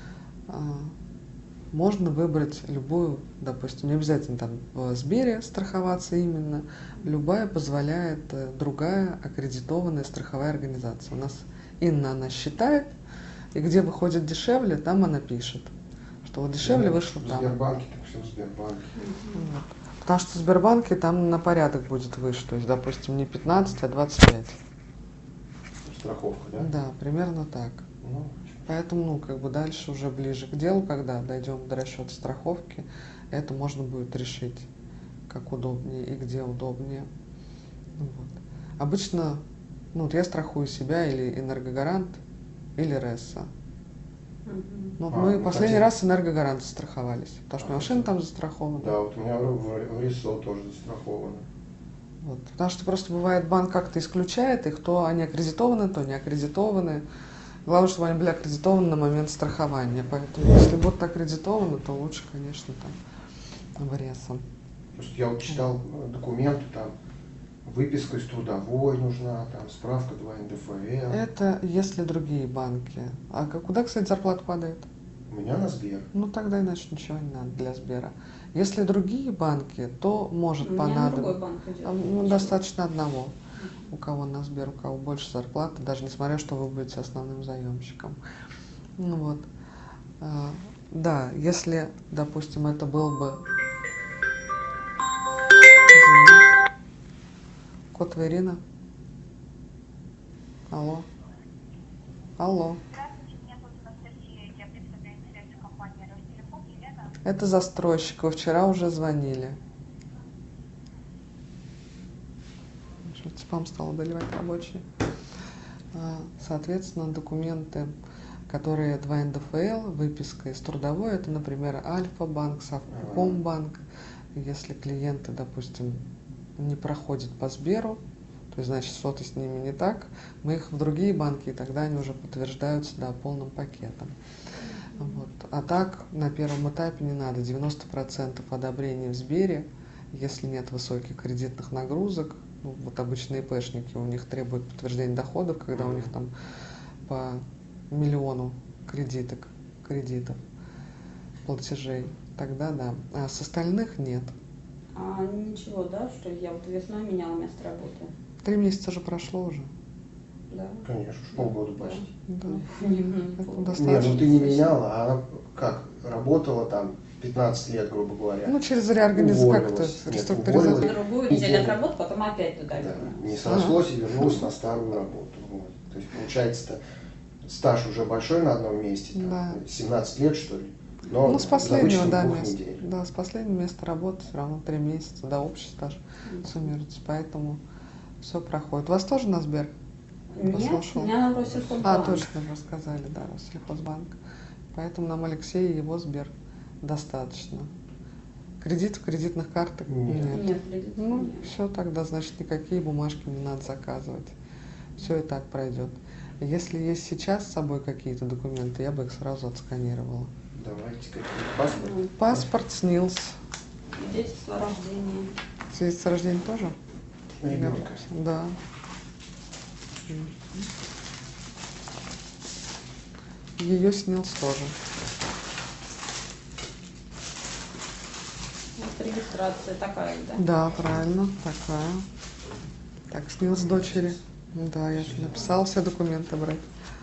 Можно выбрать любую, допустим, не обязательно там в Сбере страховаться именно, любая позволяет другая аккредитованная страховая организация. У нас Инна, она считает, и где выходит дешевле, там она пишет. Что вот дешевле да, вышло в там. В Сбербанке, так все в Сбербанке. Вот. Потому что в Сбербанке там на порядок будет выше, то есть, допустим, не пятнадцать, а двадцать пять. Страховка, да? Да, примерно так. Ну, Поэтому, ну, как бы дальше уже ближе к делу, когда дойдем до расчета страховки, это можно будет решить, как удобнее и где удобнее. Вот. Обычно, ну, вот я страхую себя или Энергогарант, или РЭСа. Ну, а, мы последний хотим... раз Энергогарант застраховались, потому что а, машина там застрахована. Да, вот у меня в, в РИСО тоже застраховано. Вот, потому что просто бывает, банк как-то исключает их, то они аккредитованы, то не аккредитованы. Главное, чтобы они были аккредитованы на момент страхования. Поэтому, если будут аккредитованы, то лучше, конечно, там в РЭСа. Просто я вот читал документы, там выписка из трудовой нужна, там справка два эн дэ эф эл. Это если другие банки. А куда, кстати, зарплата падает? У меня на Сбер. Ну тогда иначе ничего не надо для Сбера. Если другие банки, то может понадобиться. Ну, достаточно одного. У кого на Сбер, у кого больше зарплаты, даже несмотря, что вы будете основным заемщиком. Ну вот. А, да, если, допустим, это был бы... Котова Ирина? Алло? Алло? Это застройщик, вы вчера уже звонили. Спам стал доливать рабочий. Соответственно, документы, которые два эн дэ эф эл, выписка из трудовой, это, например, Альфа-банк, Совкомбанк. Если клиенты, допустим, не проходят по Сберу, то есть, значит, что-то с ними не так, мы их в другие банки, и тогда они уже подтверждаются, да, полным пакетом. Вот. А так, на первом этапе не надо. девяносто процентов одобрений в Сбере, если нет высоких кредитных нагрузок. Ну, вот обычные ИПшники, у них требуют подтверждения доходов, когда у них там по миллиону кредиток, кредитов, платежей. Тогда да. А с остальных нет. А ничего, да, что я вот весной меняла место работы? Три месяца же прошло уже. Да. Конечно, уж полгода почти. Да. Не, не, Это пол- достаточно. Нет, ну ты не меняла, а она как, работала там пятнадцать лет, грубо говоря. Ну, через реорганизацию, как-то Уволилась. Нет, реструктуризацию. уволилась. Другую неделю отработала, потом опять туда Да, вернулась. не сошлось и вернулась на старую работу. Вот. То есть получается-то стаж уже большой на одном месте, там, Да. семнадцать лет что ли, но Ну, с за последнего, вычетом да, двух места. недель. Да, с последнего места работы все равно три месяца, да, общий стаж суммируется, поэтому все проходит. У вас тоже на Сбер? Нет, Послушал. у меня на Россельхозбанк. А, точно, вы сказали, да, Россельхозбанк. Поэтому нам Алексей и его Сбер достаточно. Кредитов, кредитных карток Нет. нет. Нет, кредитов Ну, нет. все тогда, значит, никакие бумажки не надо заказывать. Все и так пройдет. Если есть сейчас с собой какие-то документы, я бы их сразу отсканировала. Давайте какой паспорт. Ну, Паспорт, СНИЛС. свидетельство о рождении. Свидетельство о рождении тоже? Ребенка. Да. Ее СНИЛС тоже. Вот регистрация такая, да? Да, правильно, такая. Так, СНИЛС дочери. Да, я же написала все документы брать.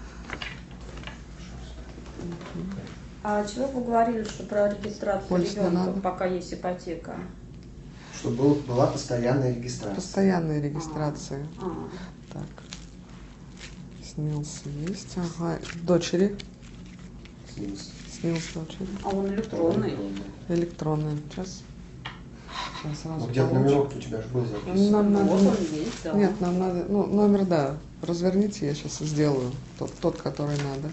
А чего вы говорили, что про регистрацию Полис не ребенка, надо. пока есть ипотека? Чтобы был- была постоянная регистрация. Постоянные регистрации. А, Так. СНИЛС есть. Ага. Дочери. СНИЛС. СНИЛС дочери. а он электронный. Электронные. Сейчас. Я сразу Ну, где-то получу. номерок у тебя же был записан. Нам надо... Вот он есть, да. Нет, нам надо... Ну, номер, да. Разверните, я сейчас сделаю. Тот, тот, который надо.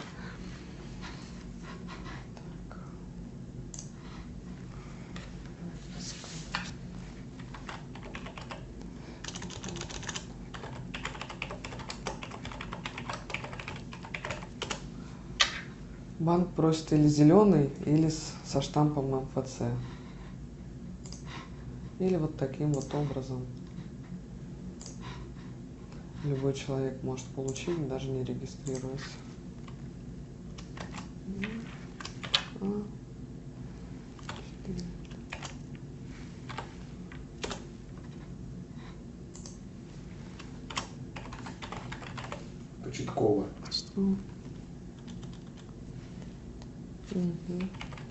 Так. Банк просит или зеленый, или с- со штампом эм эф цэ. Или вот таким вот образом. Любой человек может получить, даже не регистрируясь. А. Четыре. Початкова. Что? Мгм.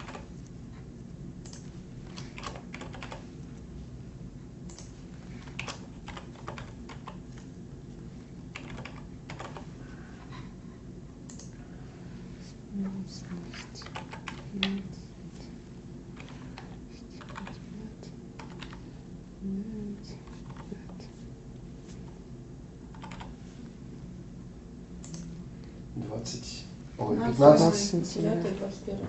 Семнадцать, пятнадцать, пять, девять, пять. двадцать. Ой, На пятнадцать. пятнадцать. девятое, двадцать первое.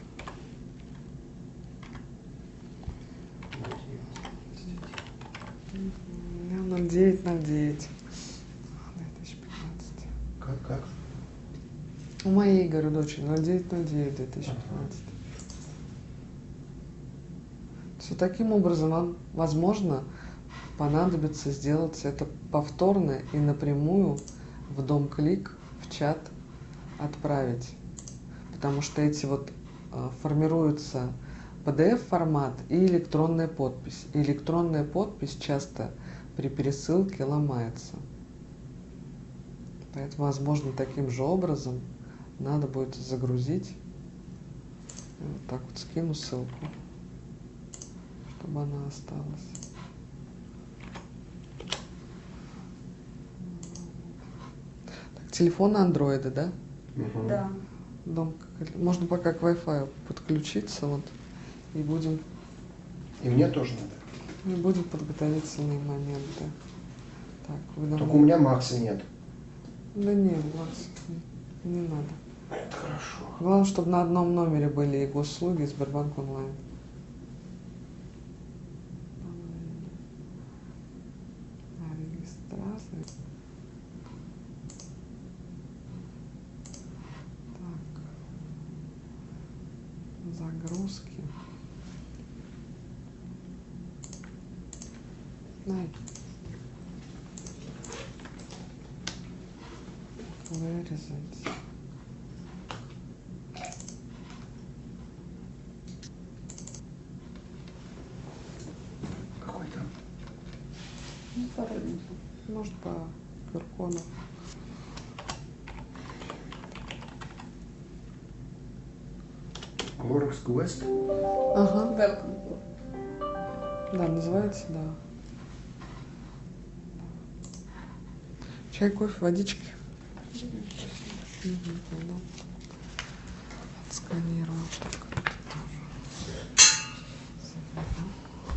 У меня ноль девять ноль девять. две тысячи пятнадцать. Как, как? У моей, говорю, дочери ноль девять ноль девять две тысячи пятнадцать. Все таким образом вам, возможно, понадобится сделать это повторно и напрямую в дом-клик, в чат отправить. Потому что эти вот э, формируются пи ди эф-формат и электронная подпись. И электронная подпись часто при пересылке ломается. Поэтому, возможно, таким же образом надо будет загрузить. Я вот так вот скину ссылку, чтобы она осталась. Так, телефон андроида, да? Мгм. Да. Дом, как- можно пока к Wi-Fi подключиться, вот, и будем, И мне тоже надо. и будем подготовительные моменты. Так, вы нам- Только у меня Макса нет. Да нет, Макс, не, не надо. Это хорошо. Главное, чтобы на одном номере были и госуслуги, и Сбербанк онлайн. Регистрация. Так. Загрузки. Най. Вырезать. Какой там? Ну, пароль нужен. Может, по ку ар коду. Clorox Quest? Ага. Welcome Club. Да, называется, да. Чай, кофе, водички. Угу, понял. Отсканировал. Так, это тоже. Заберу.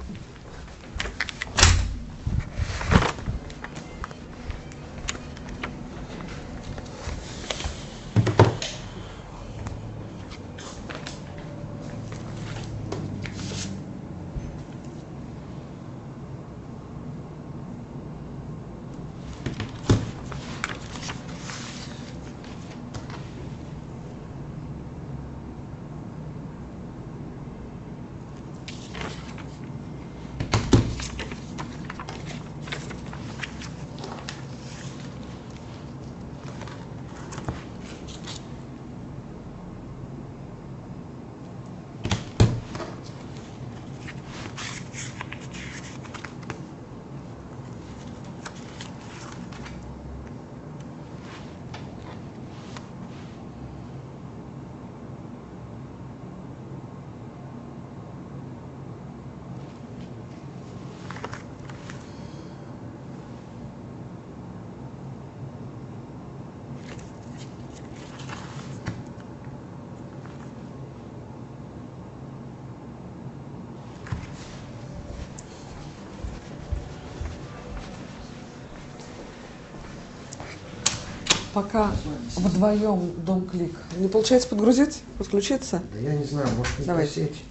Пока вдвоем дом-клик. Не получается подгрузить, подключиться? Да я не знаю, может, не Давай. по сети.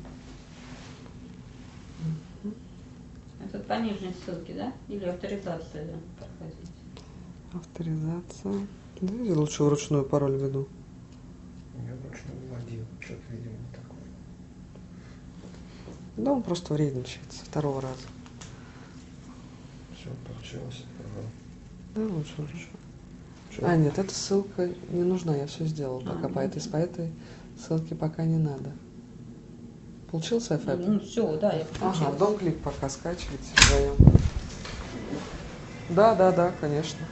Это по нижней ссылке, да? Или авторизация да, проходить? Авторизация. Давайте лучше вручную пароль введу. Я вручную вводил. Что-то, видимо, не такое. Да, он просто вредничает со второго раза. Все, получилось. Ага. Да, лучше вручную. Чё? А, нет, эта ссылка не нужна, я все сделала. Пока А, по ну этой, да. по этой ссылке пока не надо. Получился эффект? Ну, все, да, я Ага, подключилась. дом-клик пока скачивайте вдвоем. Да, да, да, конечно.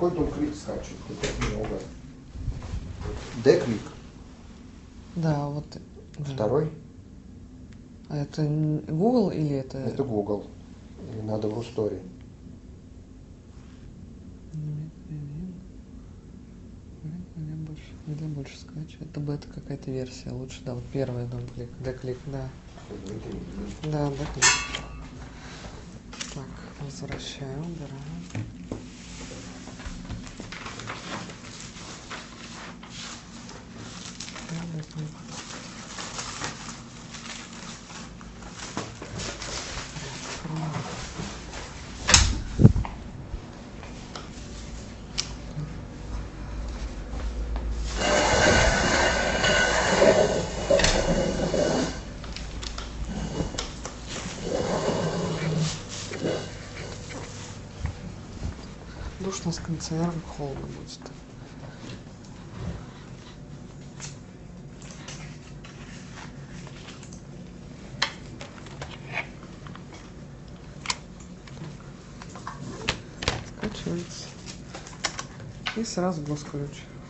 какой дом клик скачивать? Это много. Д-клик. Да, вот. Да. Второй. А это н- Google или это? Это Google. Или надо в Рустори. Где больше, где больше скачивать? Это бета какая-то версия. Лучше, да, вот первая дом клик. Д-клик, да. Да, Д-клик. Так, возвращаю, убираю. Душно с кондиционером, холодно будет. Скачивается. И сразу госключ.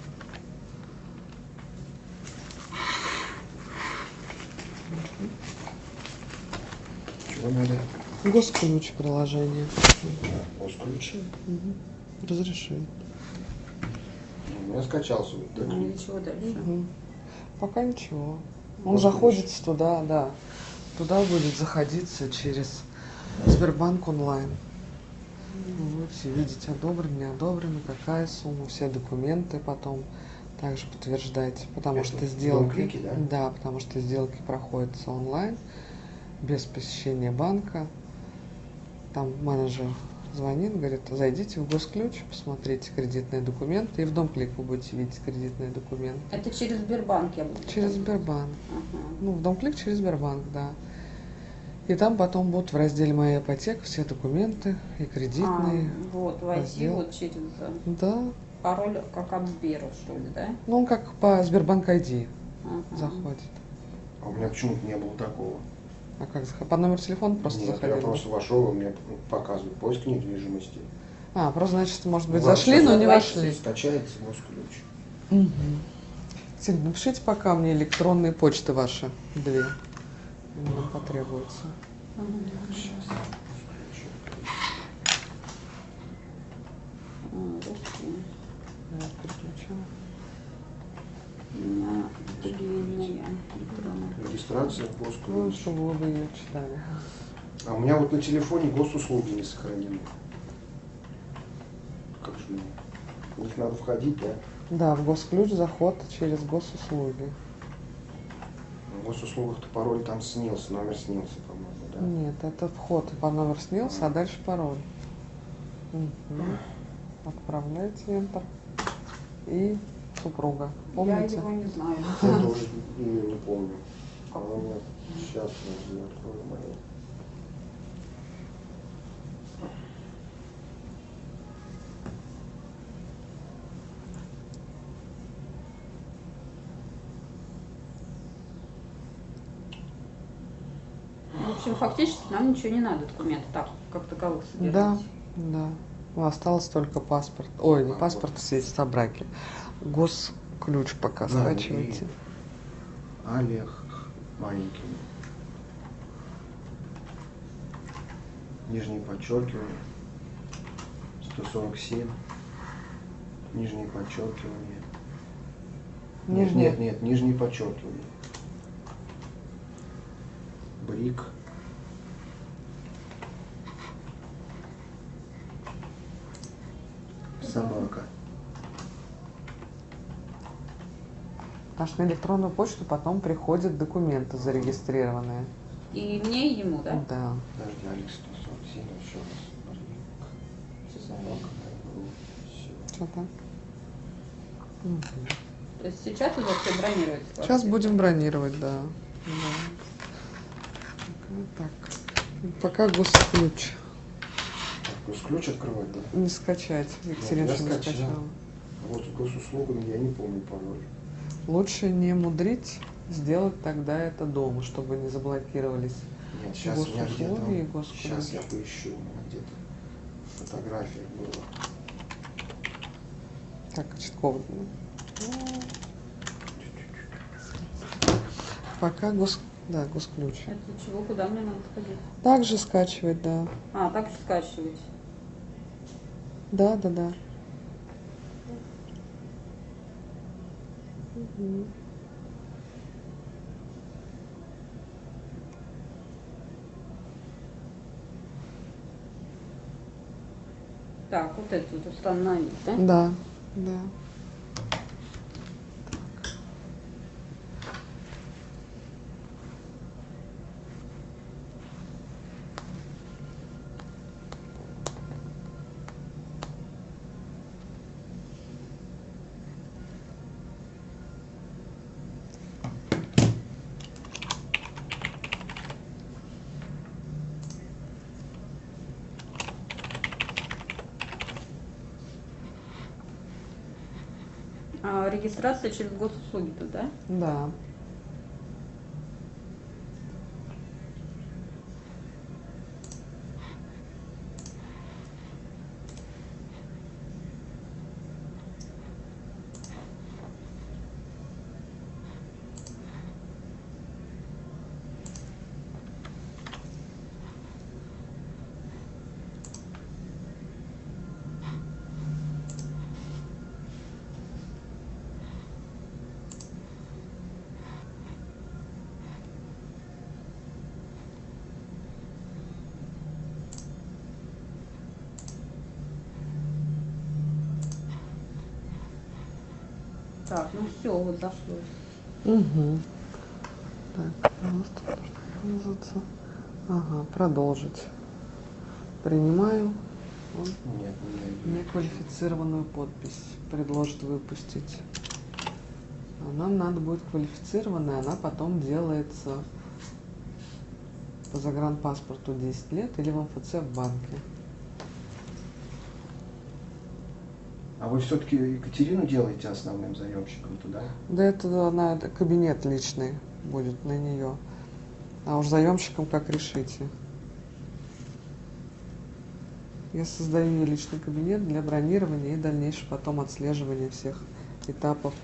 Чего надо? Госключ приложение. Госключ. Угу. Разрешит. У меня скачался вот Ну, Д-клик. ничего дальше. Угу. Пока ничего. Он Госключ. заходит туда, да. Туда будет заходиться через Сбербанк онлайн. Вы будете видеть одобрено, не одобрено, какая сумма, все документы потом также подтверждайте, потому Это что в сделки, Дом-клике, да? да, потому что сделки проходятся онлайн, без посещения банка. Там менеджер звонит, говорит, зайдите в Госключ, посмотрите кредитные документы, и в Дом-клик вы будете видеть кредитные документы. Это через Сбербанк я буду. Через Сбербанк. Ага. Ну, в Дом-клик через Сбербанк, да. И там потом будут в разделе «Моя ипотека» все документы и кредитные. А, вот, войти раздел. вот через э, Да. пароль, как от Сбера, что ли, да? Ну, он как по Сбербанк ай ди Ага. заходит. А у меня почему-то не было такого. А как зах- по номеру телефона просто Нет, заходили? я просто вошел, и мне показывает поиск недвижимости. А, просто, значит, может быть, Ну, ладно, зашли, сейчас но не войти. вошли. Скачается Госключ. Угу. Ксения, напишите пока мне электронные почты ваши, две. Они нам потребуются. Ага. Сейчас. А, русские. Я переключила. У меня длинная электронная. Регистрация Ну, Госключ. чтобы вы ее читали. А у меня вот на телефоне госуслуги не сохранены. Как же мне? В них надо входить, да? Да, в Госключ заход через госуслуги. В госуслугах-то пароль там снился, номер снился, по-моему, да? Нет, это вход по номер снился, а дальше пароль. Угу. Отправляйте Enter. И супруга. Помните? Я его не знаю. Я тоже ее не помню. А у меня сейчас я ее открою мою. В общем, фактически нам ничего не надо, документы так, как таковых собирать. Да, да. Ну, осталось только паспорт. Ой, не паспорт, свидетельство о браке. Госключ пока Да, скачивайте. Олег маленький. Нижнее подчеркивание. сто сорок семь. Нижнее подчеркивание. Нет, Нижнее. нет, нет, нижнее подчеркивание. Брик. Собака. Аж на электронную почту потом приходят документы зарегистрированные. И мне, и ему, да? Да. Подожди, Алекс сто сорок семь, еще раз. Брик. Собака. Все. Что там? Мгм. То есть сейчас уже все бронируется? Сейчас квартира? будем бронировать, да. Да. Так. Пока Госключ. Ключ открывать, да? Не скачать. Екатерина я еще не скачал. скачала. А вот с госуслугами я не помню пароль. Лучше не мудрить, сделать тогда это дома, чтобы не заблокировались. Нет, сейчас у меня где-то. Госуслуги и Госключ. Сейчас я поищу, у меня где-то фотография была. Так, участковый. Пока гос... Да, госключ. Это чего, куда мне надо ходить? Также скачивать, да. А, так же скачивать. Да, да, да. Мгм. Так, вот это вот установить, да? Да, да. А, регистрация через госуслуги-то, да? Да. Так, ну все, вот зашло. Угу. Так, просто пользоваться. Ага, продолжить. Принимаю. Он Нет, не неквалифицированную подпись предложит выпустить. А нам надо будет квалифицированная, она потом делается по загранпаспорту десять лет или в эм эф цэ в банке. А вы все-таки Екатерину делаете основным заемщиком туда? Да это она, это кабинет личный будет на нее. А уж заемщиком как решите. Я создаю ей личный кабинет для бронирования и дальнейшего потом отслеживания всех этапов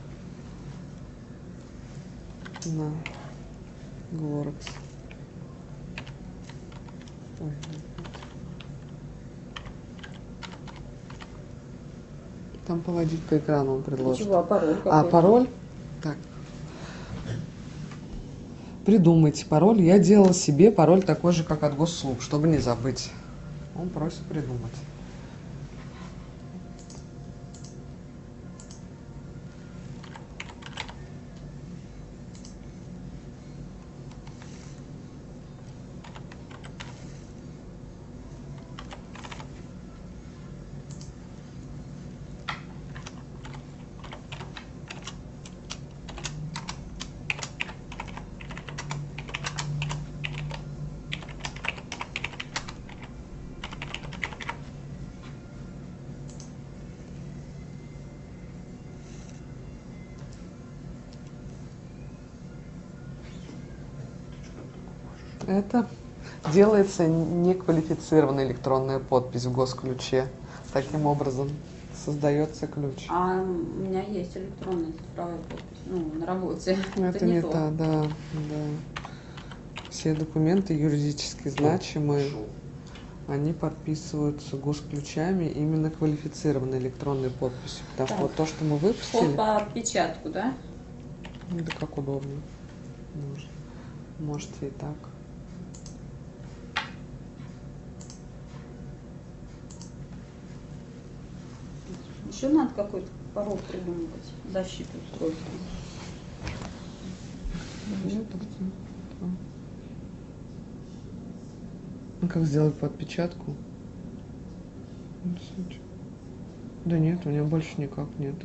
на Глорекс. Ой. Там поводить по экрану он предложит. Чего, а пароль какой? А, пароль? Так. Придумайте пароль. Я делала себе пароль такой же, как от госуслуг, чтобы не забыть. Он просит придумать. Это делается неквалифицированная электронная подпись в госключе. Таким образом создается ключ. А у меня есть электронная цифровая подпись, ну, на работе. Это не та, да, да. Все документы юридически значимые, они подписываются госключами именно квалифицированной электронной подписью. Потому что Так. вот то, что мы Вход выпустили, по отпечатку, да? ну, да как удобно. Может, можете и так. Еще надо какой-то пароль придумывать, защиту устройства. Ну, как сделать по отпечатку? Да нет, у меня больше никак нету.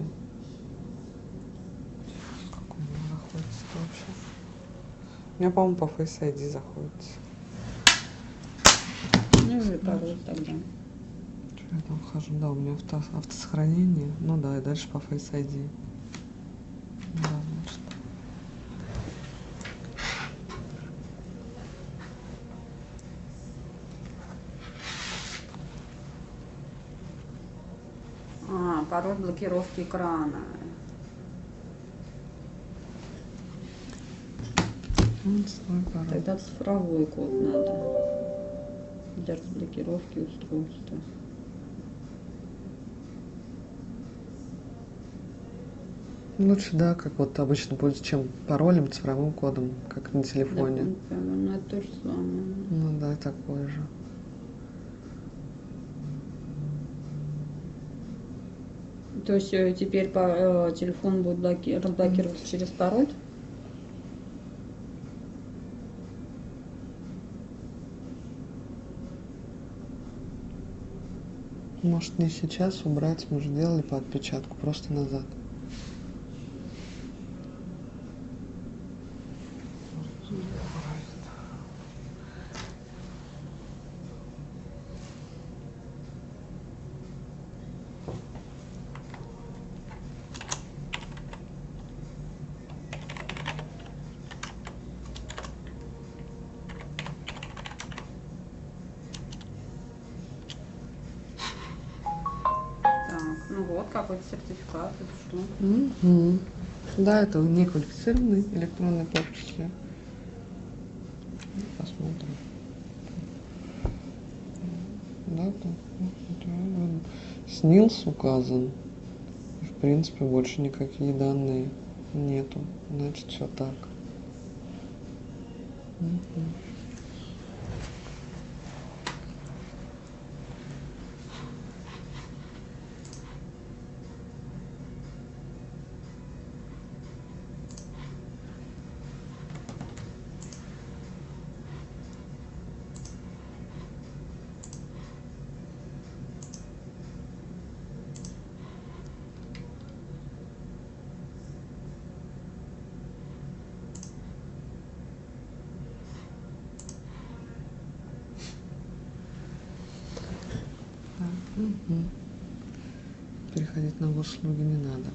Как у меня находится вообще? У меня, по-моему, по Face ай ди заходит. Ну или пароль тогда. Что я там хожу? Да, у меня авто, автосохранение. Ну да, и дальше по Face ай ди. Да, значит. А, А, пароль блокировки экрана. Вот свой пароль. Тогда цифровой код надо для разблокировки устройства. Лучше, да, как вот обычно пользуюсь, чем паролем, цифровым кодом, как на телефоне. Да, ну это то же самое. Ну да, такой же. То есть э, теперь по, э, телефон будет блоки- разблокироваться через пароль? Может, не сейчас убрать, мы же делали по отпечатку, просто назад. Так, ну вот какой-то сертификат, это что? Мгм. Да, это неквалифицированный электронный подпись. Посмотрим. Да, СНИЛС указан. В принципе, больше никакие данные нету. Значит, все так. Мгм. Мгм. Переходить на госуслуги не надо.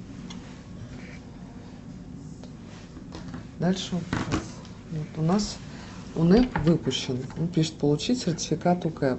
Дальше вот у нас УНЭП выпущен. Он пишет получить сертификат УКЭП.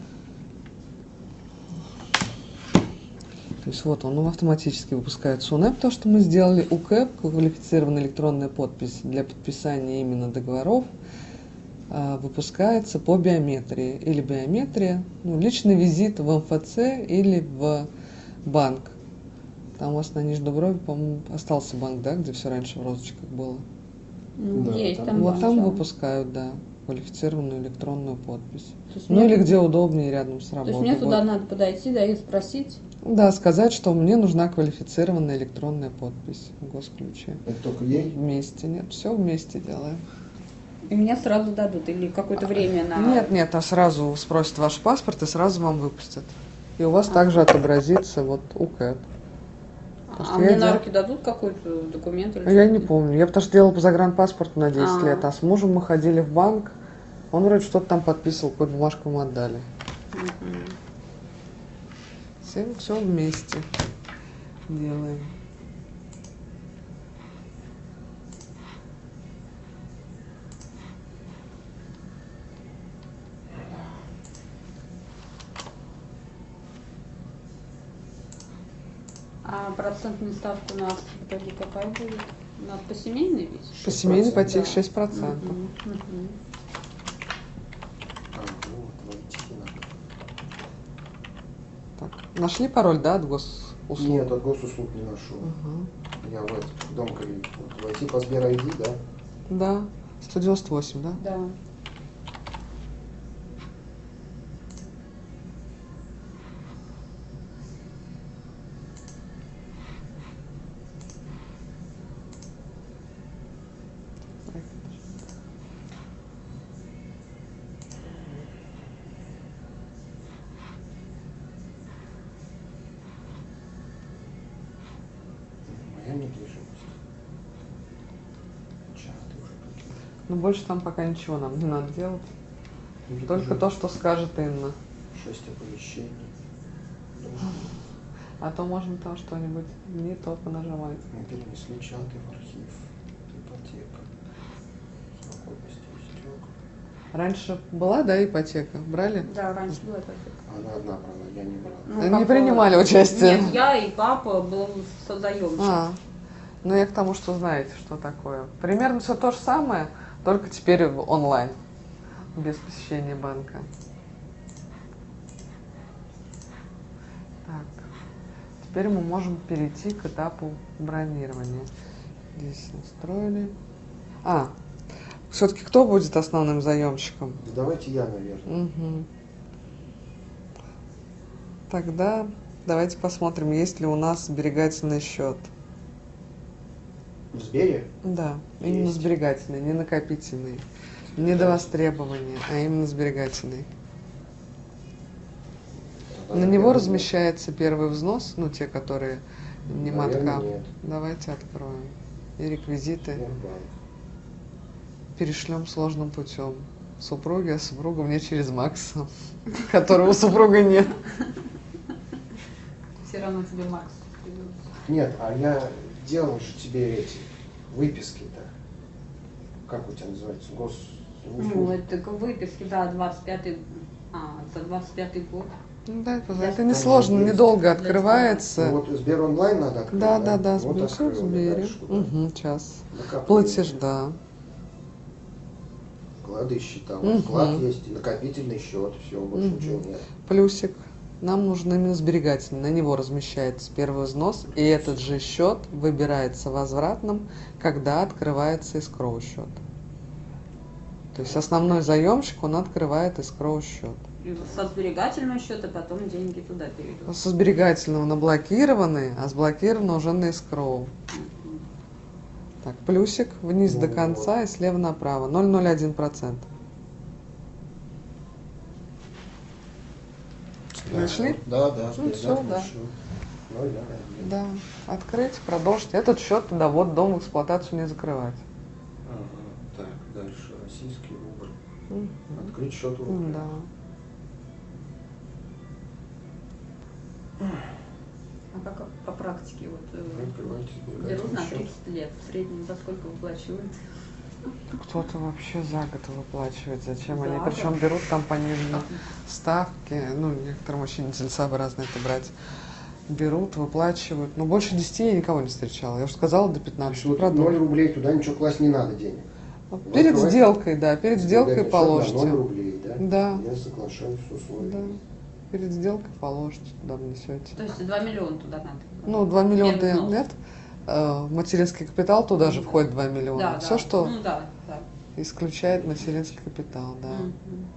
То есть вот он автоматически выпускается УНЭП, то, что мы сделали. УКЭП, квалифицированная электронная подпись для подписания именно договоров, выпускается по биометрии. Или биометрия, ну, личный визит в эм эф цэ или в банк. Там у вас на Нижней Дуброве, по-моему, остался банк, да, где все раньше в розочках было? Ну, Да, есть там там. Вот банк, там да. выпускают, да, квалифицированную электронную подпись. То есть Ну мне- или где удобнее, рядом с То есть работой. мне туда Вот. надо подойти, да, и спросить. Да, сказать, что мне нужна квалифицированная электронная подпись в госключе. Это только ей? Вместе, нет, все вместе делаем. И мне сразу дадут или какое-то время на... Нет, нет, а сразу спросят ваш паспорт и сразу вам выпустят. И у вас А. также отобразится вот УКЭП. А что мне я на дел- руки дадут какой-то документ или Я что-то? не помню. Я потому что делала по загранпаспорту на десять А. лет, а с мужем мы ходили в банк. Он вроде что-то там подписывал, какую-то бумажку ему отдали. Мгм. Все, все вместе делаем. А процентная ставка у нас в итоге какая будет? У нас по семейной ведь? По семейной процентов, ипотеке да. шесть процентов. Мгм, мгм. А, вот, войти надо. Так. Нашли пароль, да, от госуслуг? Нет, от госуслуг не нашел. Ага. Я в этот, в дом кредит. Вот, войти по Сбер ай ди, да? Да, сто девяносто восемь, да? Да. Моя недвижимость. Чаты уже какие-то. Ну, больше там пока ничего нам не надо делать. Или Только уже то, что скажет Инна. шесть оповещений. Дом. А то можно там что-нибудь не то понажимать. Мы перенесли чаты в архив. Ипотека. Срок годности истек. Раньше была, да, ипотека? Брали? Да, раньше была ипотека. Она одна брала, я не брал. Ну, Не папа- принимали участие? Нет, я и папа был созаемщик. А, ну я к тому, что знаете, что такое. Примерно все то же самое, только теперь в онлайн, без посещения банка. Так, теперь мы можем перейти к этапу бронирования. Здесь настроили. А, все-таки кто будет основным заемщиком? Да давайте я, наверное. Угу. Тогда давайте посмотрим, есть ли у нас сберегательный счет. В Сбере? Да, именно Есть. сберегательный, не накопительный. Не до востребования, а именно сберегательный. Тогда, На него наверное, размещается первый взнос, ну те, которые не Наверное, матка. нет. Давайте откроем. И реквизиты Сбербанк. перешлем сложным путем. Супруге, а супруга мне через Макса, которого у супруга нет. Все равно тебе Макс придет. Нет, а я делал же тебе эти выписки-то. Как у тебя называется? Гос... Ну, это к выписке, да, двадцать пятый, а, за двадцать пятый год. Ну да, это, Я это не там сложно, же есть. недолго Для открывается. Ну, вот Сбер онлайн надо открыть, Да, да, да, Вот все в открыл, Сбере. дальше куда? Угу, сейчас. Накопление. Платеж, да. Вклады счета. Вот Мгм. вклад есть, и накопительный счет, все, больше Мгм. ничего нет. Плюсик. Нам нужен именно сберегательный. На него размещается первый взнос, и этот же счет выбирается возвратным, когда открывается эскроу счет. То есть основной заемщик, он открывает эскроу счет. И со сберегательного счета потом деньги туда перейдут. Со сберегательного на блокированный, а с блокированного уже на эскроу. Так, плюсик вниз Ну до конца вот. и слева направо. ноль целых ноль один процента. Нашли? Да, да, Ну, всё, да. нашел. Ну, да, да. Да. Открыть, продолжить. Этот счет тогда вот дом в эксплуатацию не закрывать. Ага, так, дальше российский рубль. Мгм. Открыть счет в рубле. Да. А как по практике вот э, Открывайте берут на сберегательный счет. тридцать лет, в среднем за сколько выплачивают? Кто-то вообще за год выплачивает. Зачем За они? год? Причем берут там пониженные ставки. Ну, некоторым очень нецелесообразно это брать. Берут, выплачивают. Но больше десяти я никого не встречала. Я уже сказала до То есть пятнадцати. вот Продолжим. ноль рублей туда ничего класть не надо денег. Перед Открывать сделкой, да, перед сделкой сберегательный счет на ноль положите. рублей, да? Да. Я соглашаюсь с условиями. Да. Перед сделкой положите, туда внесете. То есть два миллиона туда надо. Ну, два миллиона Первый взнос. нет. Э, Материнский капитал туда же входит два миллиона. Да, Все, да. что Ну да, да. исключает материнский капитал, да. Мгм.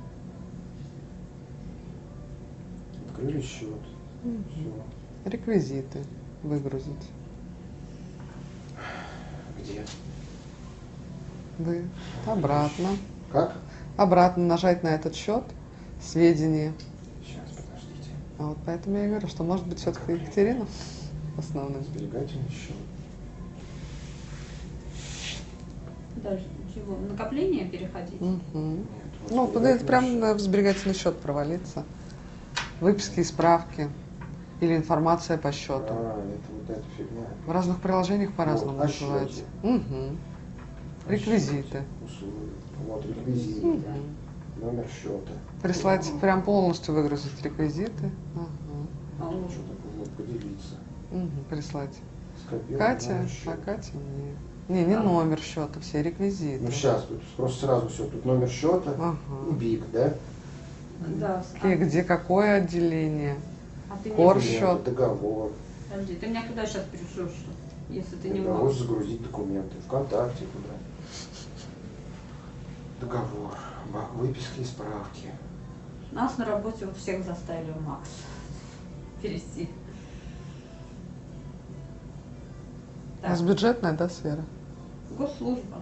Открыли счет. Мгм. Все. Реквизиты выгрузить. Где? Вы обратно. Как? Обратно нажать на этот счет, сведения. Сейчас, подождите. А вот поэтому я и говорю, что может быть все-таки Екатерина основным. Сберегательный счет. Даже чего? Накопление переходить? Мгм. Нет, вот Ну, это сберегательный прям счет. на- в сберегательный счет провалиться. Выписки и справки. Или информация по счету. А, это вот эта фигня. В разных приложениях по-разному Вот, о называется. счете. Угу. Реквизиты. Условия. Вот реквизиты. Мгм. Номер счета. Прислать, прям полностью выгрузить реквизиты. Ага. А, Что такое? Вот поделиться. Мгм. Прислать. Скопировать Катя, номер а счета. Катя не. Не, не А. номер счета, все реквизиты. Ну сейчас, тут просто сразу все. Тут номер счета, Ага. БИК, да? да. Где, где какое отделение? А ты Кор- не... счет. Договор. Подожди, ты меня куда сейчас пришлешь, что? Если ты не Договор можешь. загрузить документы. ВКонтакте куда. Договор. ба- Выписки и справки. Нас на работе вот всех заставили в Макс перейти. У нас бюджетная, да, сфера? Госслужба.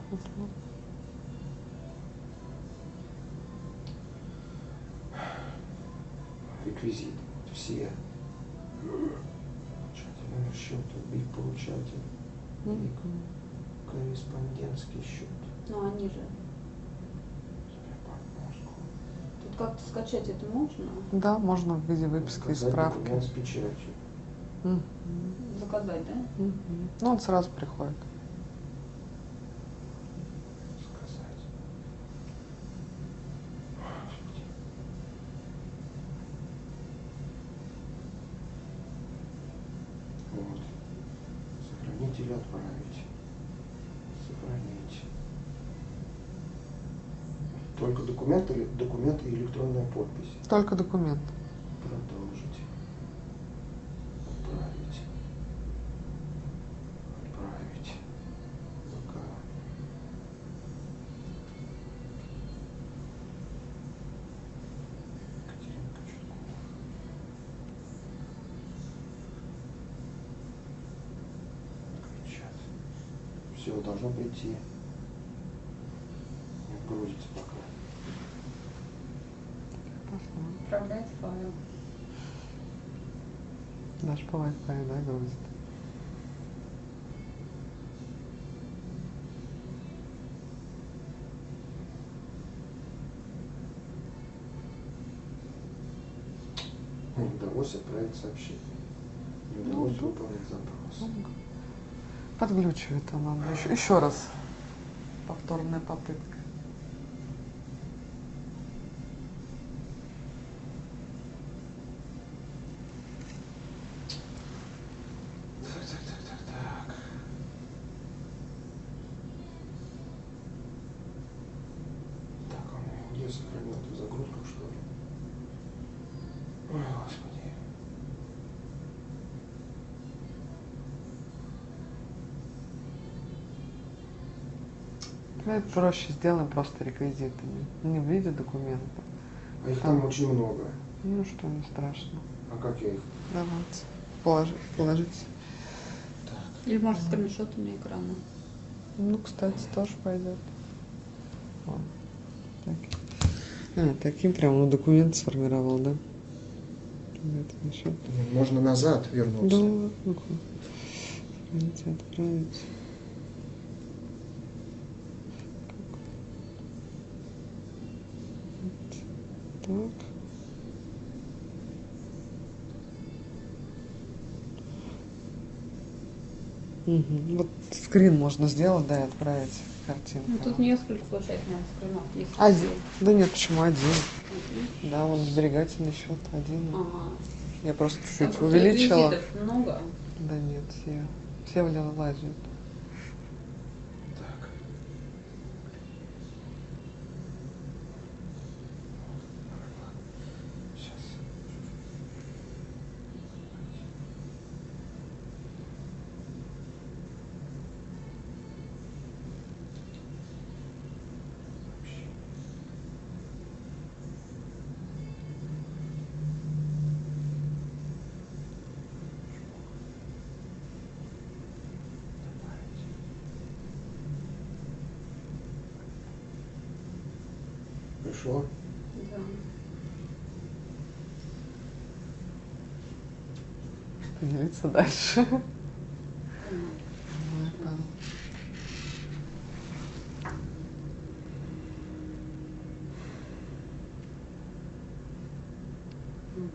Реквизит. Все. Получатель номер счета, БИК получатель, БИК, корреспондентский счет. Ну они же. Сбербанк Москва. Тут как-то скачать это можно? Да, можно в виде выписки и Заказать справки. документ с печатью. Мгм. Заказать, да? Мгм. Ну, он сразу приходит. Сказать. Отправить. Сохранить. Только документ или документ и электронная подпись? Только документ. Продолжить. Отправить. Отправить. Пока. Екатерина Кочеткова. Отключать. Все, должно прийти. Не грузится пока. Отправлять файл. Даже по Wi-Fi, да, грузит. Не удалось отправить сообщение. Не удалось Ну, выполнить запрос. Подглючивает она. Еще, еще раз. Повторная попытка. Так, так, так, так, так. Так, он где сохранил эту загрузку, что ли? Ой, господи. Давай проще сделаем просто реквизитами. Не в виде документа. А их там очень много. Ну что, не страшно. А как я их? Давайте. Положить. положить. Или может скриншотами экрана. Ну, кстати, тоже пойдет. Вот. Так. А, таким прям он документ сформировал, да? Это насчет. Можно назад Да, вернуться. ну-ка. Сохранить, отправить. Вот. Так. Угу. Вот скрин можно сделать, да, и отправить картинку. Ну тут несколько, получается, надо скринов. Есть Один. Да нет, почему один? Один. Да, он сберегательный счет один. Ага. Я просто Там чуть-чуть просто увеличила. реквизитов много. Да нет, все. Все влазят. Так. Сейчас. Пришло? Да. Делиться дальше. Ага. Ой, Павел. М.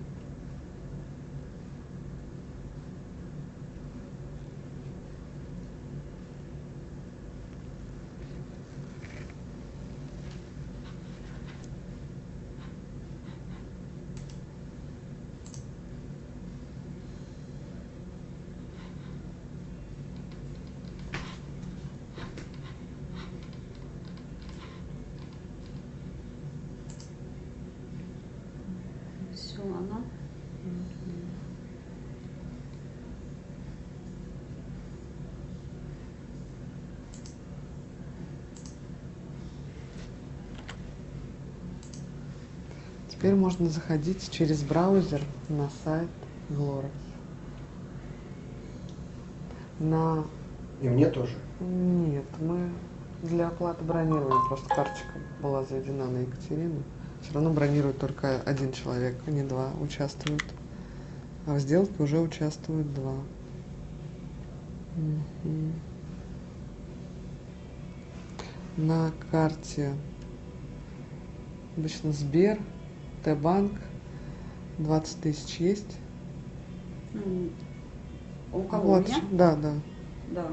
Все, она. Теперь можно заходить через браузер на сайт Glorex. На... И мне тоже? Нет, мы для оплаты бронирования, просто карточка была заведена на Екатерину. Все равно бронирует только один человек, а не два участвуют. А в сделке уже участвуют два. Мгм. На карте обычно Сбер, Т-банк, двадцать тысяч есть. М. У кого? У Вот, меня? да, да. Да.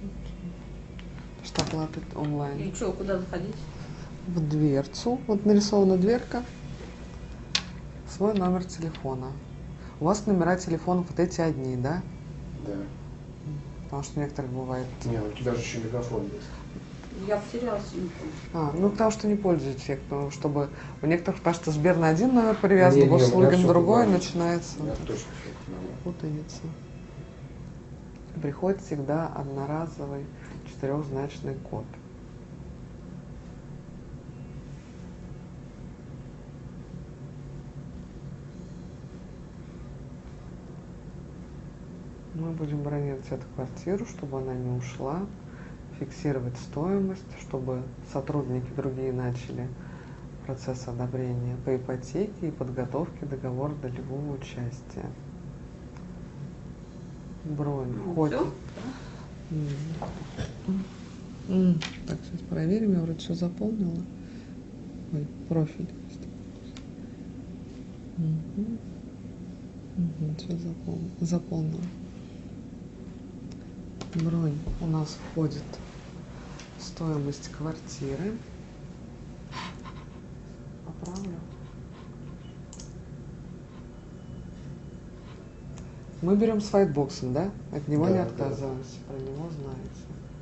Что оплата онлайн. И что, куда заходить? В дверцу, вот нарисована дверка, свой номер телефона. У вас номера телефонов вот эти одни, да? Да. Потому что у некоторых бывает... Не, у тебя же еще мегафон есть. Я потеряла симку. А, ну потому что не пользуетесь, потому чтобы у некоторых, потому что Сбер на один номер привязан, Не, не, у меня госуслуги на всё другой, нормально. начинается У меня точно все нормально. путаница. Приходит всегда одноразовый четырехзначный код. Мы будем бронировать эту квартиру, чтобы она не ушла, фиксировать стоимость, чтобы сотрудники другие начали процесс одобрения по ипотеке и подготовки договора долевого участия. Бронь Ну, входит. всё? М. М. Так, сейчас проверим, я вроде все заполнила. Ой, профиль. Угу. Угу, все заполнила. заполнила. Бронь у нас входит стоимость квартиры. Поправлю. Мы берем с вайтбоксом, да? От него Да, не да. отказываемся, про него знаете.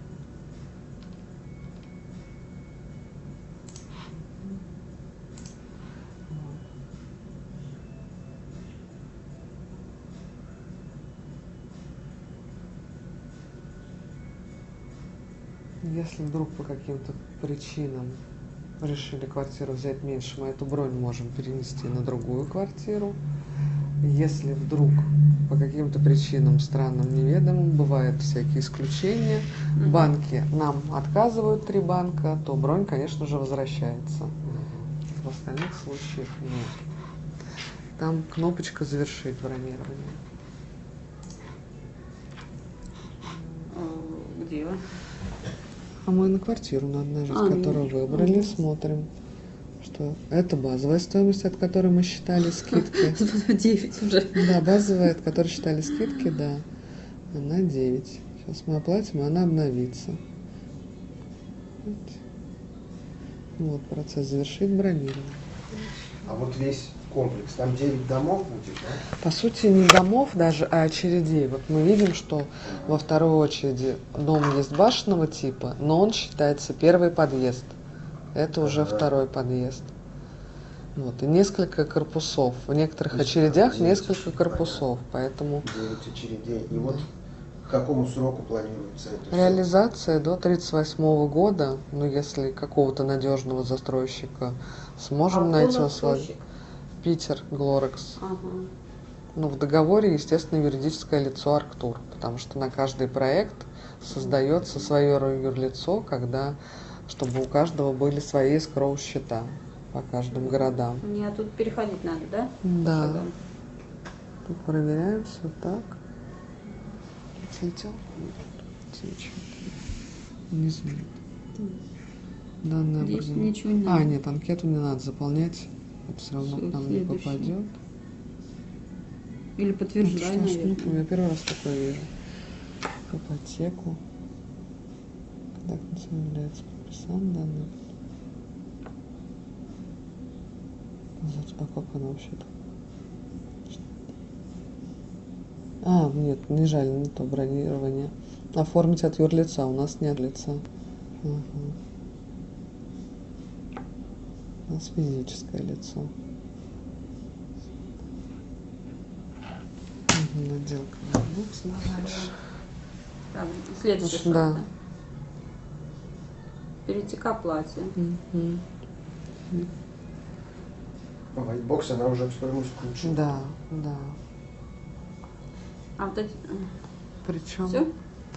Если вдруг по каким-то причинам решили квартиру взять меньше, мы эту бронь можем перенести на другую квартиру. Если вдруг по каким-то причинам странным, неведомым, бывают всякие исключения, Мгм. банки нам отказывают, три банка, то бронь, конечно же, возвращается. В остальных случаях нет. Там кнопочка «Завершить бронирование». Э, Где? А мы на квартиру надо нажать, А, которую ну, выбрали, ну. смотрим, что это базовая стоимость, от которой мы считали скидки. девять уже. Да, базовая, от которой считали скидки, да, она девять. Сейчас мы оплатим, и она обновится. Вот, процесс «Завершить бронирование». А вот весь комплекс, там девять домов будет, да? По сути, не домов даже, а очередей. Вот мы видим, что во второй очереди дом есть башенного типа, но он считается первый подъезд. Это уже Ага. второй подъезд. Вот, и несколько корпусов. В некоторых То есть очередях девять, несколько корпусов, поэтому девять очередей. И Да. вот к какому сроку планируется это всё? реализация до тридцать восьмого года, ну если какого-то надежного застройщика сможем А найти кто условия. застройщик? Питер, Глорекс. Ага. Ну, в договоре, естественно, юридическое лицо Арктур, потому что на каждый проект создается свое юрлицо, когда, чтобы у каждого были свои эскроу-счета по каждым городам. Мне тут переходить надо, да? По Да. шагам? Тут проверяем все так. Слетел? Не знаю. Данный Здесь образом. ничего не А, надо. нет, анкету не надо заполнять. Это все равно Всё, к нам не следующий. попадет. Или Ну, подтверждай, что ж, ну, наверное. я первый раз такое вижу. Ипотеку. Когда концом является подписан данный. Назад покупка на вообще-то. А, нет, не жаль, не то бронирование. Оформить от юрлица, у нас нет лица. Ага. У нас физическое лицо. Угу, отделка. Букс, дальше. Так, следующий шаг, Да. да? Перейти к оплате. Мгм. Вайтбокс, она уже в стоимость включена. Да, да. А вот эти... Причем Все?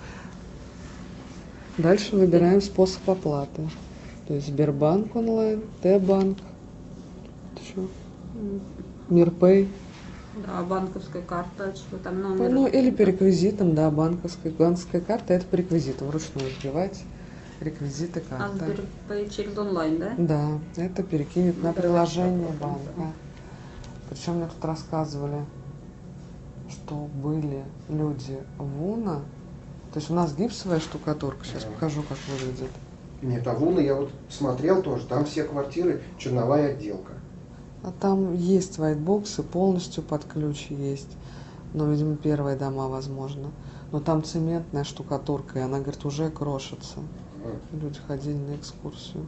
дальше выбираем способ оплаты. То есть Сбербанк онлайн, Т-банк, еще Мирпэй. Да, банковская карта, что там номер. Ну или по реквизитам, да, банковская. Банковская карта это по реквизитам. Вручную открывать реквизиты А карты. Сберпэй через онлайн, да? Да, это перекинет Ну, на давайте приложение попробуем. банка. Причем мне тут рассказывали, что были люди в УНО. То есть у нас гипсовая штукатурка. Сейчас Да. покажу, как выглядит. Нет, а в Уна я вот смотрел тоже, там все квартиры черновая отделка. А там есть вайтбоксы, полностью под ключ есть. Но, видимо, первые дома, возможно. Но там цементная штукатурка, и она, говорит, уже крошится. Ага. Люди ходили на экскурсию.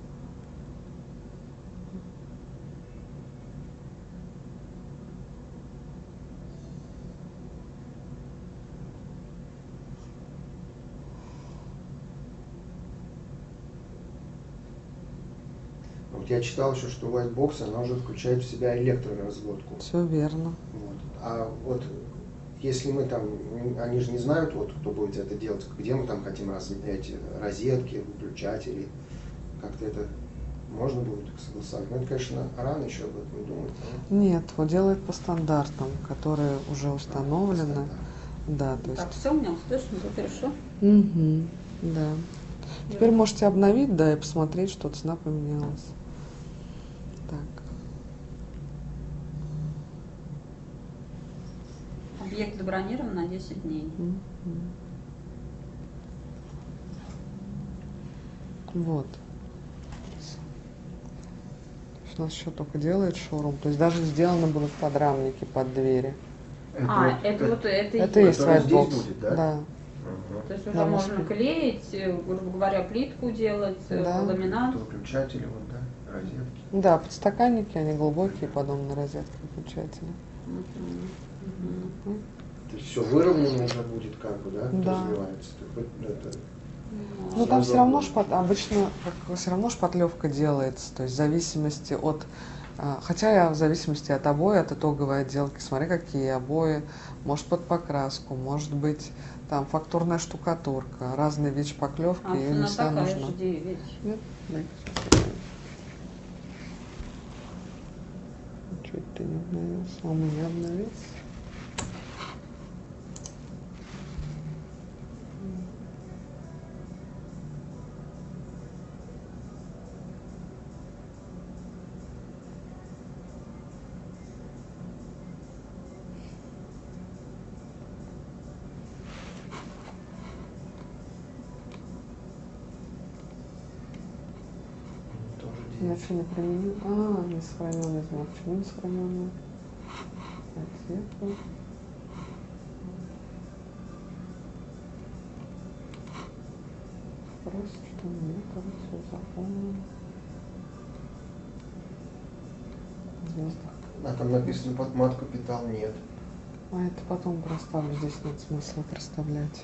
Вот я читал еще, что White Box, она уже включает в себя электроразводку. Все верно. Вот. А вот если мы там, они же не знают, вот кто будет это делать, где мы там хотим раз, эти розетки, выключатели, как-то это можно будет согласовать. Ну, это, конечно, рано еще об этом думать. Но... Нет, вот делает по стандартам, которые уже установлены. стандарт. Да, то есть. Так, все, у меня услышно, все хорошо. Угу, да. Теперь можете обновить, да, и посмотреть, что цена поменялась. Так. Объект забронирован на десять дней. Мгм. Вот. У нас еще только делает шоурум. То есть даже сделаны будут подрамники под двери. А, это вот это и Это и есть который здесь White Box. будет, да? Да. Ага. То есть уже Да, можно может быть. клеить, э, грубо говоря, плитку делать, э, Да. ламинат. Это выключатели, вот, да, розетки. Да, подстаканники, они глубокие, подобные розетки выключатели. Мгм. Мгм. То есть все выровнено уже будет, как бы, да, Да. развивается. То есть, это, Ну там Сразу все равно огонь. шпат, обычно все равно шпатлевка делается, то есть в зависимости от, а, хотя я в зависимости от обои, от итоговой отделки, смотри, какие обои, может под покраску, может быть там фактурная штукатурка, разный вид шпаклевки, А и не цена всегда такая нужна. же, девять. Нет? Дай. Чуть ты не обновился, а у меня обновился. тоже Я девять. что не применил? А, не сохраненный знак. Почему не сохраненный? Ответы. Просто что мне кажется, запомнил. Здесь так. А там написано под мат капитал нет. А это потом проставлю. Здесь нет смысла проставлять.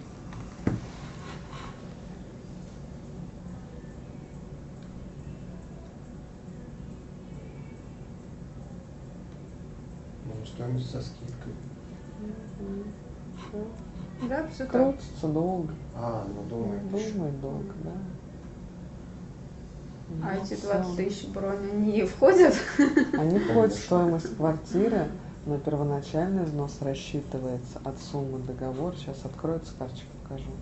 Ну, стоимость со скидкой. Да, все так. Крутится долго. А, ну думаю. Думает долго, да. А Ну, эти всё. двадцать тысяч бронь, они входят? Они входят в Конечно. стоимость квартиры, но первоначальный взнос рассчитывается от суммы договора. Сейчас откроется карточку, покажу.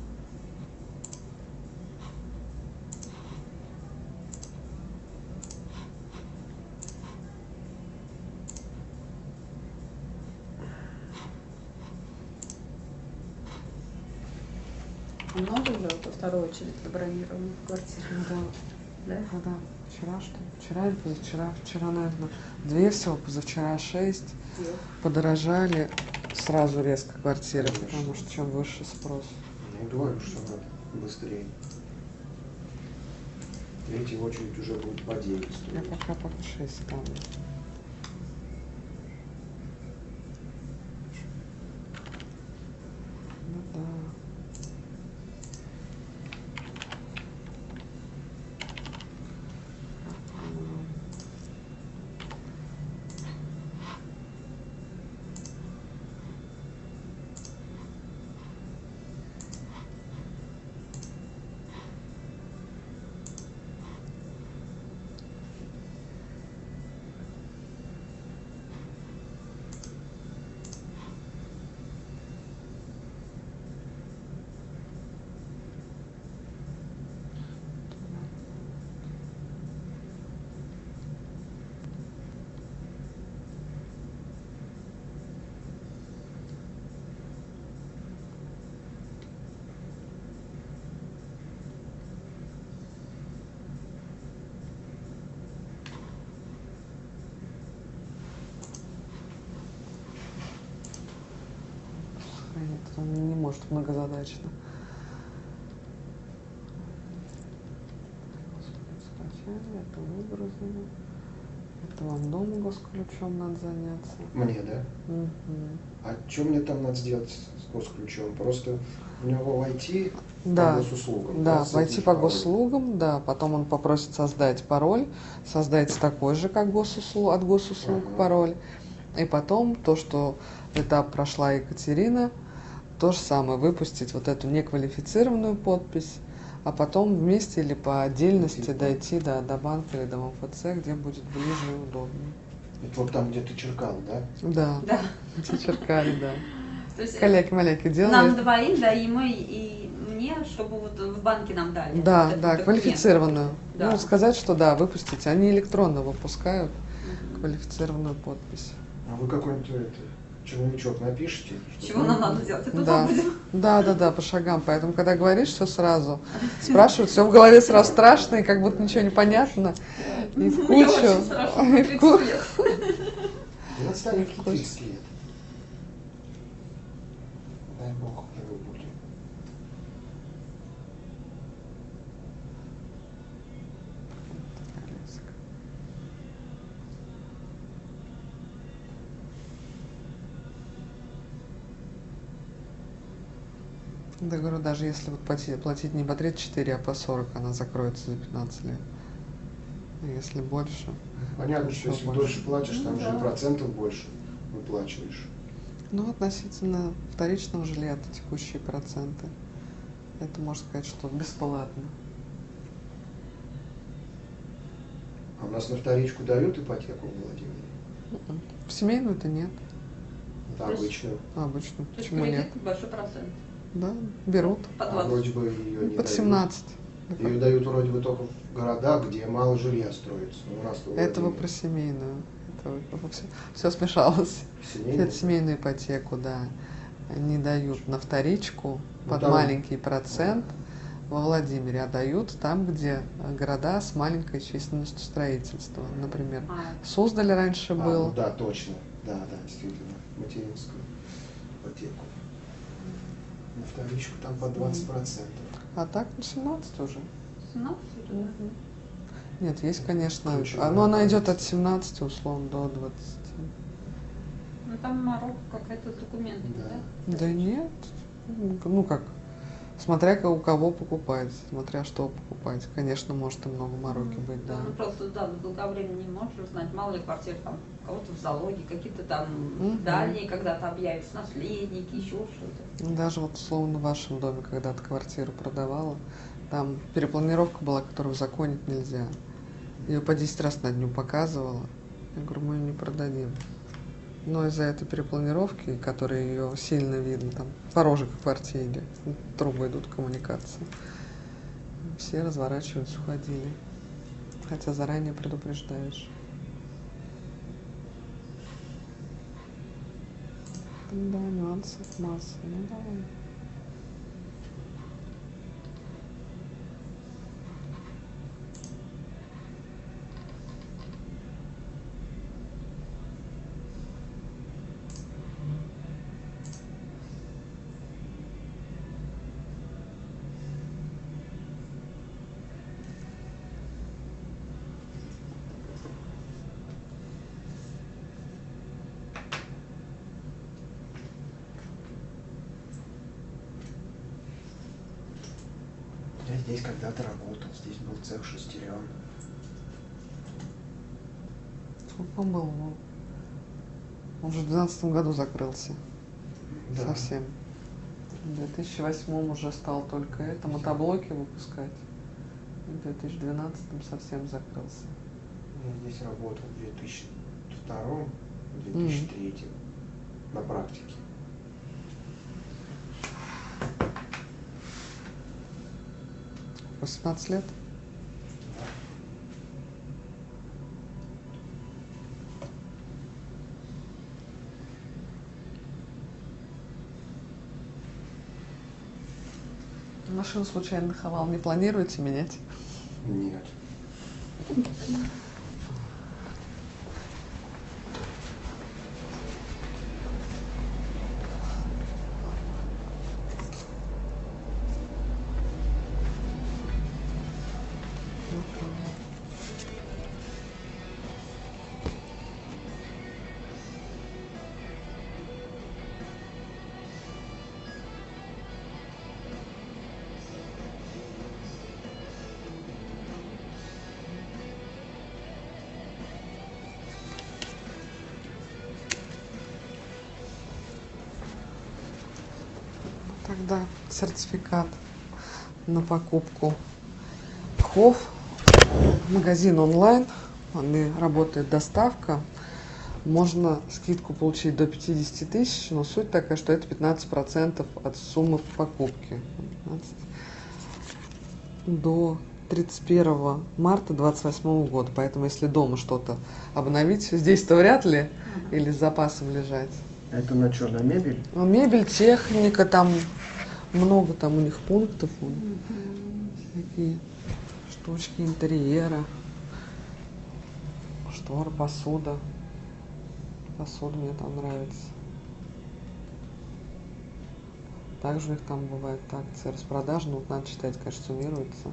Много уже во вторую очередь забронированных квартир. Да. Да? Когда? Вчера что ли? Вчера или позавчера? Вчера, наверное, две всего, позавчера шесть. Подорожали сразу резко квартиры, Конечно. потому что чем выше спрос. Ну, говорю, что надо быстрее. Третья очередь уже будет по девять Я стоить. пока по шесть ставлю. Ну да. просто он не может многозадачно. Это выбросили. Это вам дома госключом надо заняться. Мне, да? Угу. А что мне там надо сделать с госключом? Просто у него войти Да. по госуслугам? Да, с войти этим по паролем? госуслугам, да, потом он попросит создать пароль, создать такой же, как госуслуг, от госуслуг Ага. пароль. И потом то, что этап прошла Екатерина, то же самое, выпустить вот эту неквалифицированную подпись, а потом вместе или по отдельности Типа. дойти да, до банка или до МФЦ, где будет ближе и удобнее. Это вот там, где ты черкал, да? Да, Да. где черкали, да. То есть Каляки-маляки нам делали. двоим, да, и мы, и мне, чтобы вот в банке нам дали. Да, вот этот да, документ. квалифицированную. Да. Ну, сказать, что да, выпустить. Они электронно выпускают Мгм. квалифицированную подпись. А вы какой-нибудь это, черновичок напишите? чтобы- Чего нам надо делать? Это Да. будем. Да, да, да, по шагам. Поэтому, когда говоришь все сразу, спрашивают, все в голове сразу страшно, и как будто ничего не понятно. И в Мне кучу. очень страшно, мне И в ку- тридцать лет. Ну, отстанет тридцать лет. Дай бог, его будем. Да, говорю, даже если вот платить, платить не по тридцать четыре, а по сорок, она закроется за пятнадцать лет. А если больше. Понятно, что если больше. дольше платишь, там Ну же да. и процентов больше выплачиваешь. Ну, относительно вторичного жилья это текущие проценты. Это можно сказать, что бесплатно. А у нас на вторичку дают ипотеку в Владимире? Мгм. В семейную-то нет. Это То есть- обычную. Обычно. То есть Почему нет? кредит большой процент. Да, берут. По А двадцать. вроде бы ее не Под дают. семнадцать. Ее дают вроде бы только в городах, где мало жилья строится. Но у нас Это вы про семейную. Это вы все, все смешалось. Это семейную ипотеку, да. Не дают на вторичку Ну, под там- маленький процент во Владимире, а дают там, где города с маленькой численностью строительства. Например, А, Суздаль раньше А, был. ну да, точно. Да, да, действительно. Материнскую ипотеку. На вторичку там по двадцать процентов. А так ну, семнадцать уже. семнадцать или да? Нет, есть, конечно. Ключевая а, Но она идет от позиция. семнадцати, условно, до двадцати. Ну там Марокко какая-то документы, Да. да? Да нет. Ну как, смотря ка- у кого покупать, смотря что покупать. Конечно, может и много мороки быть, да. Ну просто да, долговременно не можешь знать, мало ли квартир там у кого-то в залоге, какие-то там Мгм. дальние когда-то объявятся, наследники, еще что-то. Ну, даже вот условно в вашем доме когда-то квартиру продавала, там перепланировка была, которую узаконить нельзя. Ее по десять раз на дню показывала. Я говорю, мы ее не продадим. Но из-за этой перепланировки, которой ее сильно видно, там порожек в квартире, трубы идут коммуникации, все разворачивались, уходили. Хотя заранее предупреждаешь. Да, нюансов масса. Ну давай. Я здесь когда-то работал, здесь был цех шестерен. Сколько он был? Ну, он же в двенадцатом году закрылся. Да. Совсем. В две тысячи восьмом уже стал только это, мотоблоки выпускать. В две тысячи двенадцатом совсем закрылся. Я здесь работал в две тысячи втором, две тысячи третьем на практике. восемнадцать лет? Машину случайно хавал. Не планируете менять? Нет. когда сертификат на покупку КОВ, магазин онлайн, они работает доставка, можно скидку получить до пятидесяти тысяч, но суть такая, что это пятнадцать процентов от суммы покупки. До тридцать первого марта двадцать восьмого года. Поэтому если дома что-то обновить, здесь-то вряд ли, или с запасом лежать. Это на что, на мебель? Ну, мебель, техника, там много там у них пунктов, вон, всякие штучки интерьера, шторы, посуда. Посуда мне там нравится. Также у них там бывает акции, распродажи, но вот надо читать, конечно, суммируется.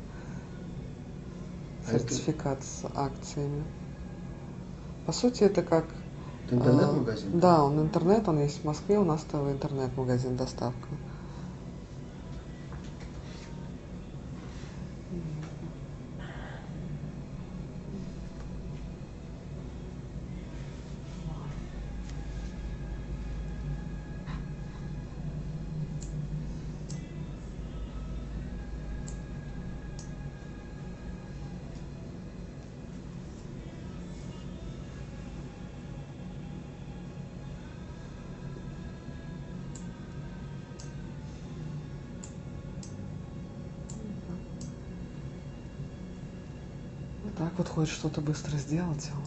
А Сертификат с акциями. По сути, это как... Это интернет-магазин? а, Да, он интернет, он есть в Москве, у нас там интернет-магазин доставка. Так вот хочет что-то быстро сделать, а он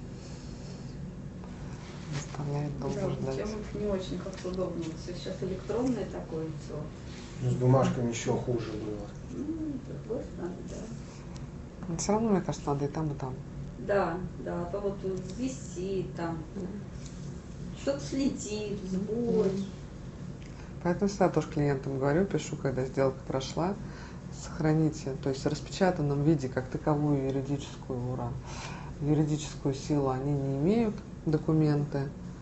заставляет долго Да, ждать. чем не очень как-то удобно. Сейчас электронное такое все. Ну, с бумажками еще хуже было. Ну, с другой стороны, да. Но все равно, мне кажется, надо и там, и там. Да, да, а то вот тут висит там, что-то слетит, сбой. Поэтому всегда тоже клиентам говорю, пишу, когда сделка прошла, сохраните, то есть в распечатанном виде, как таковую юридическую, ура, юридическую силу они не имеют, документы.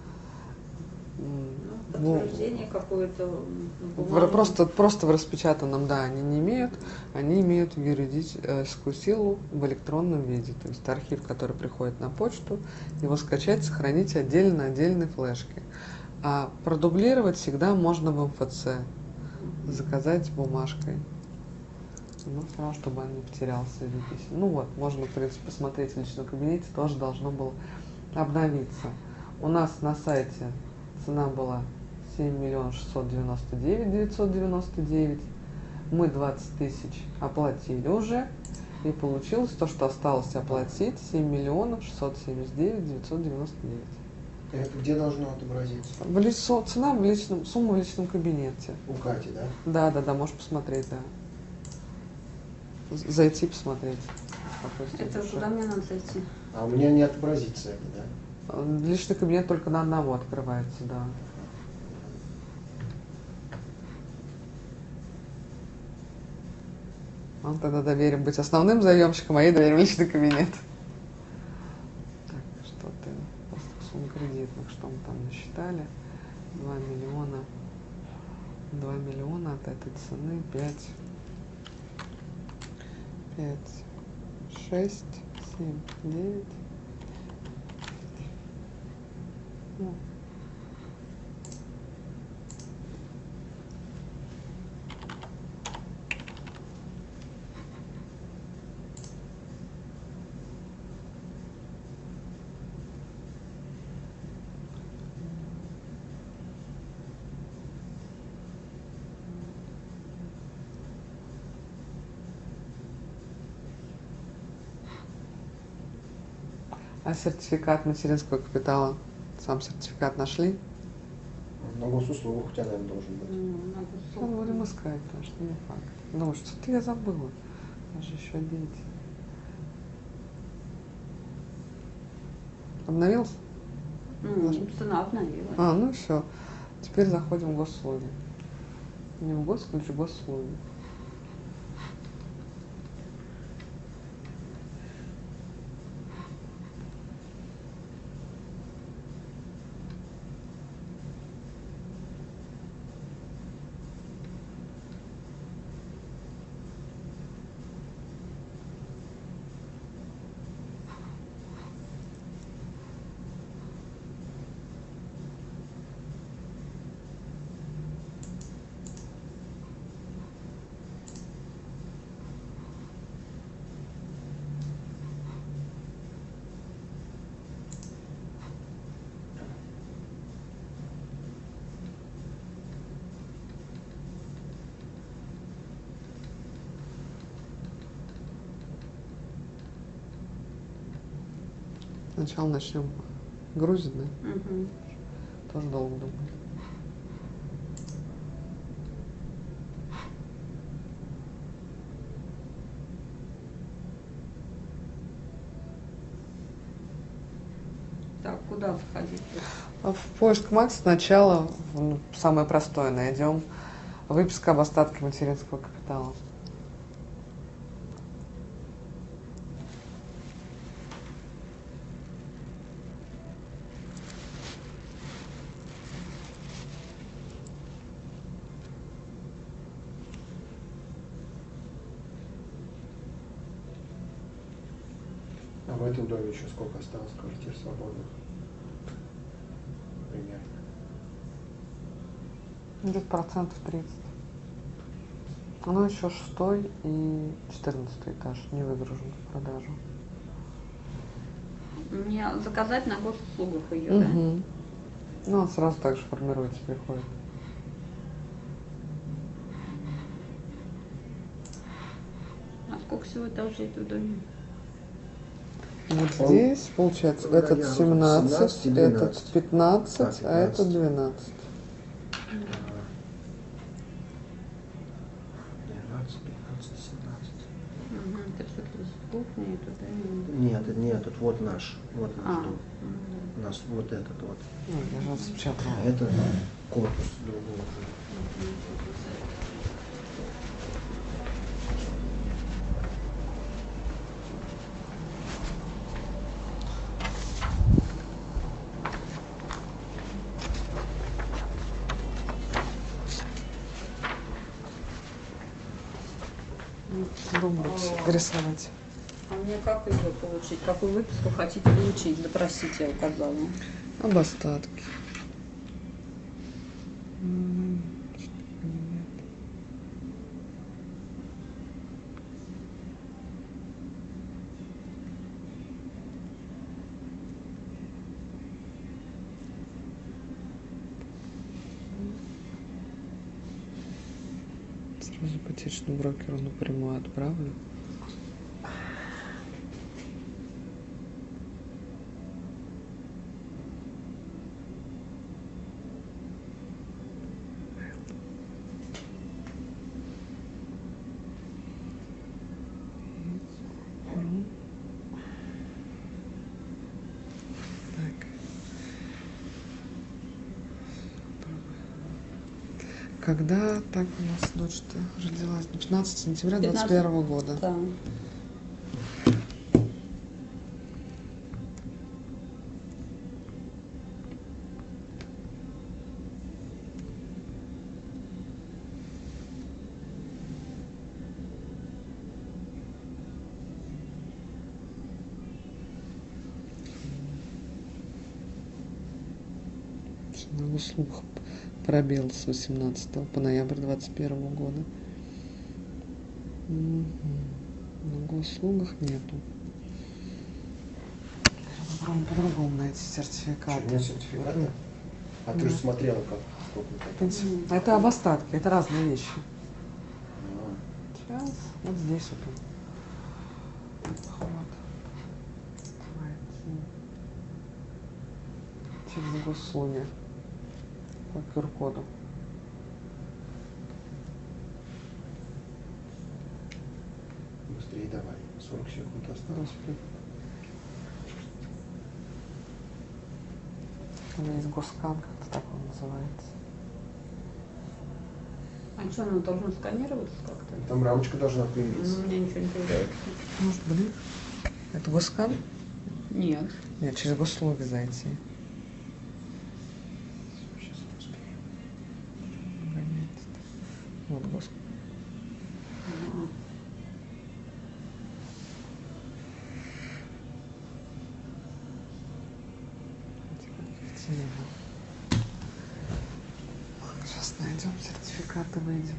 Ну, подтверждение какое-то. В- Просто, просто в распечатанном, да, они не имеют, они имеют юридическую силу в электронном виде. То есть архив, который приходит на почту, его скачать, сохранить отдельно, отдельной флешке. А продублировать всегда можно в эм эф цэ, заказать бумажкой. Ну, все равно, чтобы он не потерялся среди писем. Ну вот, можно, в принципе, посмотреть в личном кабинете, тоже должно было обновиться. У нас на сайте цена была семь миллионов шестьсот девяносто девять девятьсот девяносто девять. Мы двадцать тысяч оплатили уже. И получилось то, что осталось оплатить, семь миллионов шестьсот семьдесят девять девятьсот девяносто девять. Это где должно отобразиться? В лицо, цена в личном, сумма в личном кабинете. У Кати, да? Да, да, да, можешь посмотреть, да. З- Зайти посмотреть. Какой Это стоит куда уже. мне надо зайти? А у меня не отобразится это, да? Э, Личный кабинет только на одного открывается, да. Он тогда доверим быть основным заемщиком, а ей доверим личный кабинет. Так, что ты? Просто сумма кредитных, что мы там насчитали? Два миллиона. Два миллиона от этой цены. Пять. Пять. Шесть. Семь. Девять. Ну, а сертификат материнского капитала? Сам сертификат нашли? На госуслугах у тебя, наверное, должен быть. Ну, надо Сейчас будем искать, потому что не факт. Думаю, что-то я забыла. Я же еще дети. Обновился? Ну, цена обновилась. А, ну все. Теперь заходим в госуслуги. Не в госуслуги, в госуслуги. сначала начнем грузить, да? Мгм. Тоже долго думали. Так, куда входить? А в поиск Макс сначала ну, самое простое найдем. Выписка об остатке материнского капитала. А в этом доме еще сколько осталось квартир свободных? Примерно. Где-то процентов тридцать. Оно еще шестой и четырнадцатый этаж не выгружен в продажу. Мне заказать на госуслугах ее, да? Угу. Ну, он сразу так же формируется, приходит. А сколько всего этажей в доме? Вот Он- здесь, получается, Да, этот я- семнадцать, семнадцать и этот двенадцать. пятнадцать, А, а этот пятнадцать. двенадцать. двенадцать, пятнадцать, семнадцать. Угу. Это все здесь кухня и туда. и- Нет, нет, тут вот наш, вот наш А, дом. м, У нас вот этот вот. Ну, я же распечатала. А это корпус другого. Дом буду рисовать. А мне как ее получить? Какую выписку хотите получить? Допросить, я указала. Об остатке. М, что-то нет. Сразу ипотечному брокеру напрямую отправлю. Мгм. Так. Когда так у нас дочь-то родилась? пятнадцатого сентября двадцать первого года. Да. На госуслугах пробел с восемнадцатого по ноябрь двадцать первого года. Мгм. На госуслугах нету. Попробуем по-другому найти сертификат. Что, нет сертификата? А ты же Нет. смотрела, как сколько там. Пенсия- Это об остатке, это разные вещи. А, Сейчас, вот здесь вот он. Вот. Давайте. Через госуслуги. По ку ар коду. Быстрее давай. сорок секунд осталось. Господи. Там есть госкан, как-то так он называется. А что, оно должно сканироваться как-то? Там рамочка должна Ну, появиться. у меня ничего не появляется. Может, блин? Это госкан? Нет. Нет, через госуслуги зайти. Сейчас успеем. Гоняется. Вот госкан. Мгм. Сейчас найдем сертификаты, выйдем.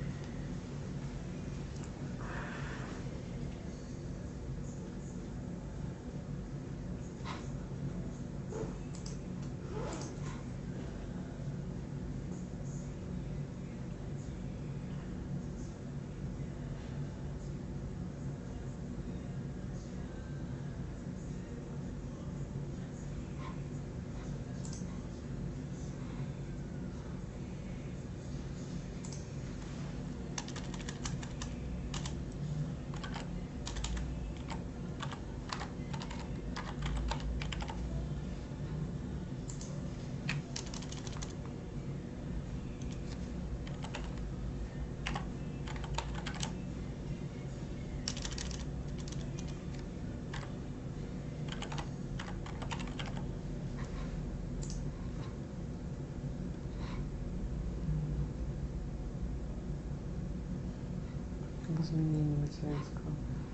изменения материнского.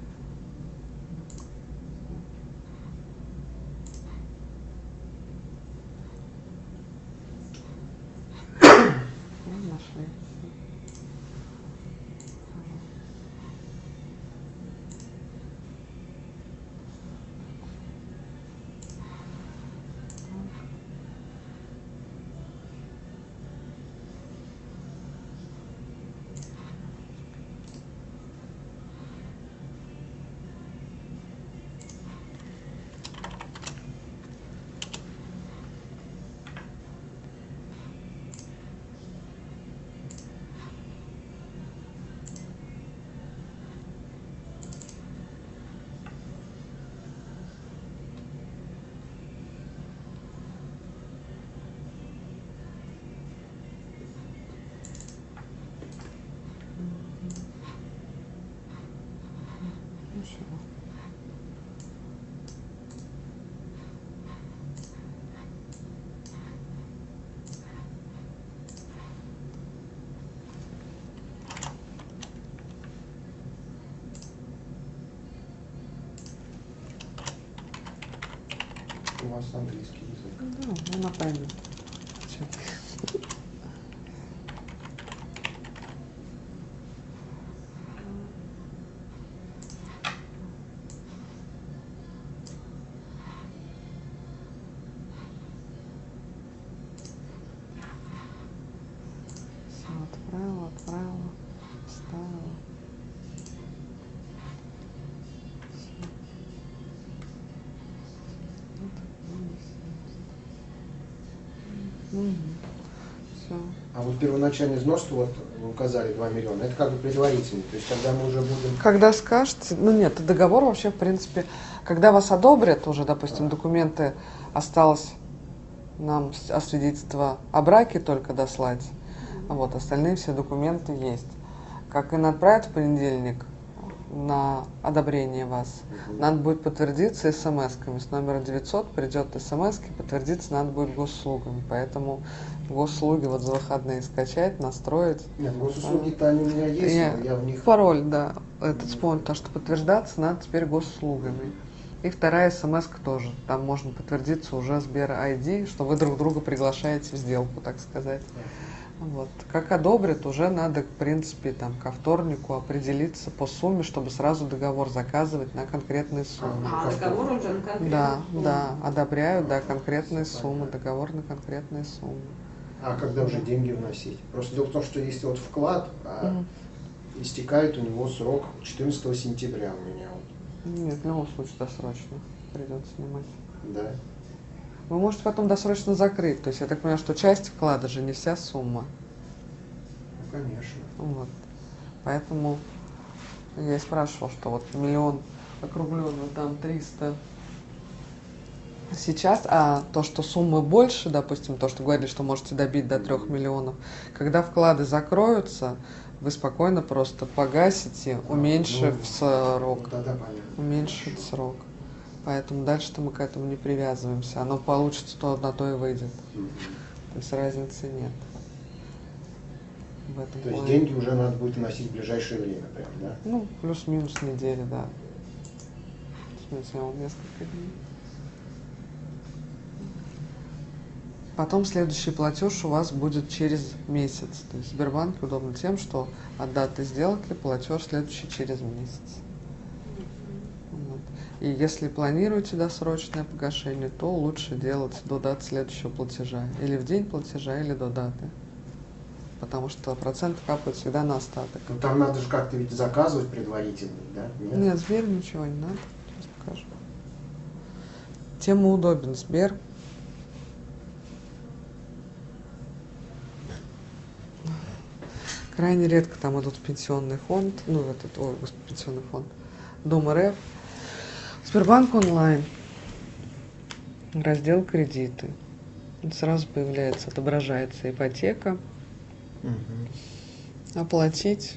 Ну, нашли. У вас английский язык. Да, ну на память. Чё ты. Всё, отправила, отправила, вставила. Все. А вот первоначальный взнос, что вот вы указали два миллиона, это как бы предварительный. То есть когда мы уже будем... Когда скажете, ну нет, договор вообще, в принципе, когда вас одобрят уже, допустим, документы, осталось нам с- а свидетельство о браке только дослать, а вот остальные все документы есть. Как и отправят в понедельник на одобрение вас, Мгм. надо будет подтвердиться смс-ками. С номера девятьсот придет смс-ки, подтвердиться надо будет госуслугами. Поэтому госуслуги вот за выходные скачать, настроить. Нет, госуслуги-то они у меня есть, Я- но я в них... Пароль, да, этот вспомнил, то, что подтверждаться надо теперь госуслугами. И вторая смс тоже. Там можно подтвердиться уже Сбер ай ди, что вы друг друга приглашаете в сделку, так сказать. Вот. Как одобрят, уже надо, в принципе, там, ко вторнику определиться по сумме, чтобы сразу договор заказывать на конкретные суммы. А, договор уже на конкретно. Да, да, одобряют, да, конкретные суммы, договор на конкретные суммы. А когда уже деньги вносить? Просто дело в том, что если вот вклад, а Мгм. истекает у него срок четырнадцатого сентября у меня. Вот. Нет, в любом случае досрочно придется снимать. Да. Вы можете потом досрочно закрыть. То есть я так понимаю, что часть вклада же не вся сумма. Ну, конечно. Вот. Поэтому я и спрашивал, что вот миллион округленный, там триста сейчас, а то, что суммы больше, допустим, то, что говорили, что можете добить до трех миллионов, когда вклады закроются, вы спокойно просто погасите, уменьшив Ну, срок. Ну, тогда понятно. Уменьшить срок. Поэтому дальше-то мы к этому не привязываемся. Оно получится, то на то и выйдет. Мгм. То есть разницы нет. В этом То есть плане. деньги уже надо будет вносить в ближайшее время, прям, да? Ну, плюс-минус недели, да. Плюс-минус несколько дней. Потом следующий платеж у вас будет через месяц. То есть в Сбербанке удобно тем, что от даты сделки платеж следующий через месяц. Вот. И если планируете досрочное погашение, то лучше делать до даты следующего платежа. Или в день платежа, или до даты. Потому что процент капает всегда на остаток. Ну там надо же как-то ведь заказывать предварительно, да? Нет? Нет, Сбер ничего не надо. Сейчас покажу. Тем удобен Сбер. Крайне редко там идут в пенсионный фонд, ну, в этот, ой, господи, пенсионный фонд, Дом РФ. Сбербанк онлайн. Раздел кредиты. Сразу появляется, отображается ипотека. Мгм. Оплатить.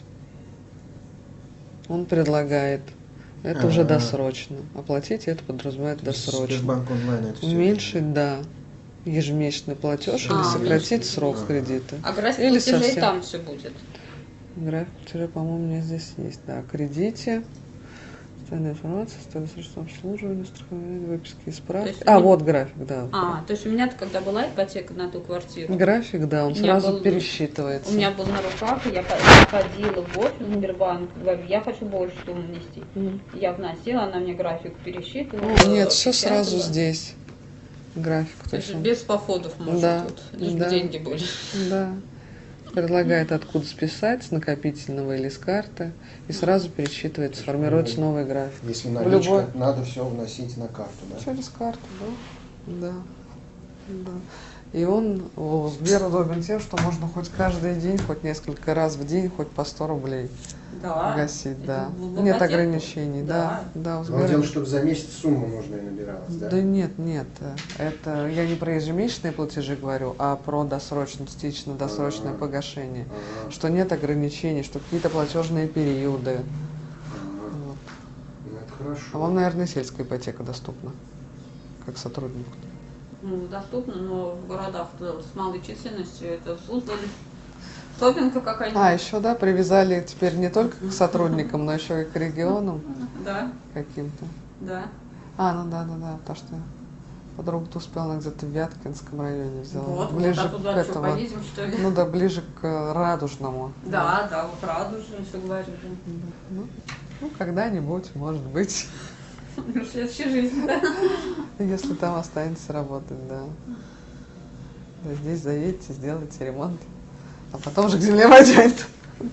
Он предлагает. Это уже А-а-а. досрочно. Оплатить это подразумевает досрочно. Сбербанк онлайн это всё Уменьшить, да, ежемесячный платеж или А, сократить уменьшить. срок Ага. кредита. А график Или платежей совсем. там все будет. График, по-моему, у меня здесь есть. Да, кредите. Постоянная информация, стоимость обслуживания, страхование, выписки из справки. есть А, у- вот график, да. А, то есть у меня когда была ипотека на ту квартиру, График, да, он У меня сразу был- пересчитывается. у меня был на руках, и я по- ходила в офис Сбербанк, говорю, я хочу больше сумму внести. Мгм. Я вносила, она мне график пересчитывала. Нет, все печатала. сразу здесь. График. То есть точно. без походов можно Да, тут, лишь бы да. деньги были. Да. Предлагает, откуда списать, с накопительного или с карты, и сразу пересчитывается, формируется новый график. Если В наличка, любой- надо все вносить на карту, да? Через карту, да. Да. Да. И он, о, Сбер удобен тем, что можно хоть каждый день, хоть несколько раз в день, хоть по сто рублей Да. гасить, да. В- в Нет ипотеку? ограничений, да. Да, у Но Сбера дело, нет. чтобы за месяц сумма нужная набиралась, да? Да нет, нет, это я не про ежемесячные платежи говорю, а про досрочное, частично-досрочное А. погашение. Ага, Что нет ограничений, что какие-то платежные периоды. ага. Вот. Ну, это хорошо. А вам, наверное, сельская ипотека доступна, как сотруднику. Ну, доступно, но в городах с малой численностью это Суздаль, Топинка какая-нибудь. А, еще, да, привязали теперь не только к сотрудникам, но еще и к регионам Да, каким-то. да. А, ну да, да, да, потому что подруга-то успела, она где-то в Вяткинском районе взяла. Вот, ближе вот, а к туда что, этому. поедем, что ли? Ну да, ближе к Радужному. Да, да, вот радужно, все говорю. Ну, ну, когда-нибудь, может быть, В следующей жизни, да. если там останется работать, да. Да, здесь заедете, сделайте ремонт, а потом же к земле пойдете.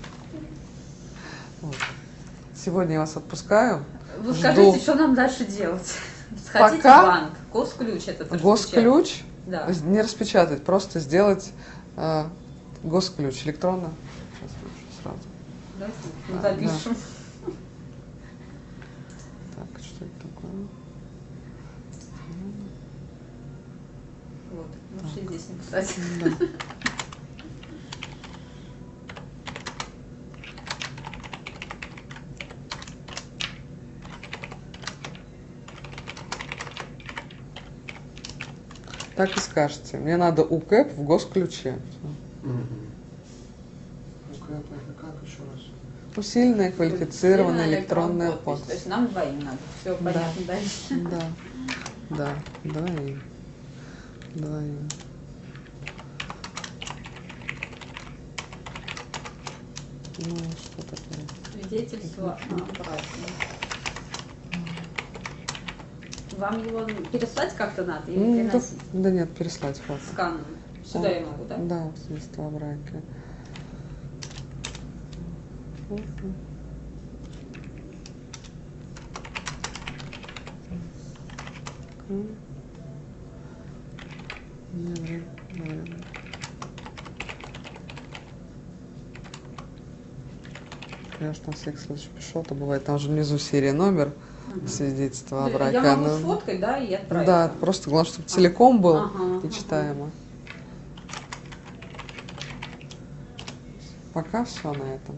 Вот. Сегодня я вас отпускаю. Вы Жду. скажите, что нам дальше делать? Сходите Пока в банк, госключ этот распечатать. Госключ Да. не распечатать, просто сделать э, госключ электронно. Сейчас напишу сразу. Давайте мы Да, запишем. Так, что это такое? Вот, можете здесь написать. Да. Так и скажете. Мне надо УКЭП в госключе. Мгм. Ну-ка, это как еще раз? Усиленная квалифицированная Усиленная электронная подпись. подпись. То есть нам двоим надо. Все Да. понятно дальше. Да, да, двоим. Двоим. Ну, что такое? Свидетельство о браке. Вам его переслать как-то надо или Ну, да, приносить? да нет, переслать фото. Сканом. Сюда я могу, да? Да, свидетельство о браке. Мгм. М. Добре, добре. Я уж на всякий случай пишу, то бывает, там же внизу серия номер Мгм. свидетельства о Я браке. могу оно- сфоткать, да, и отправить. Да, вам. просто главное, чтобы целиком был Ага, и ага. читаемо. Пока все на этом.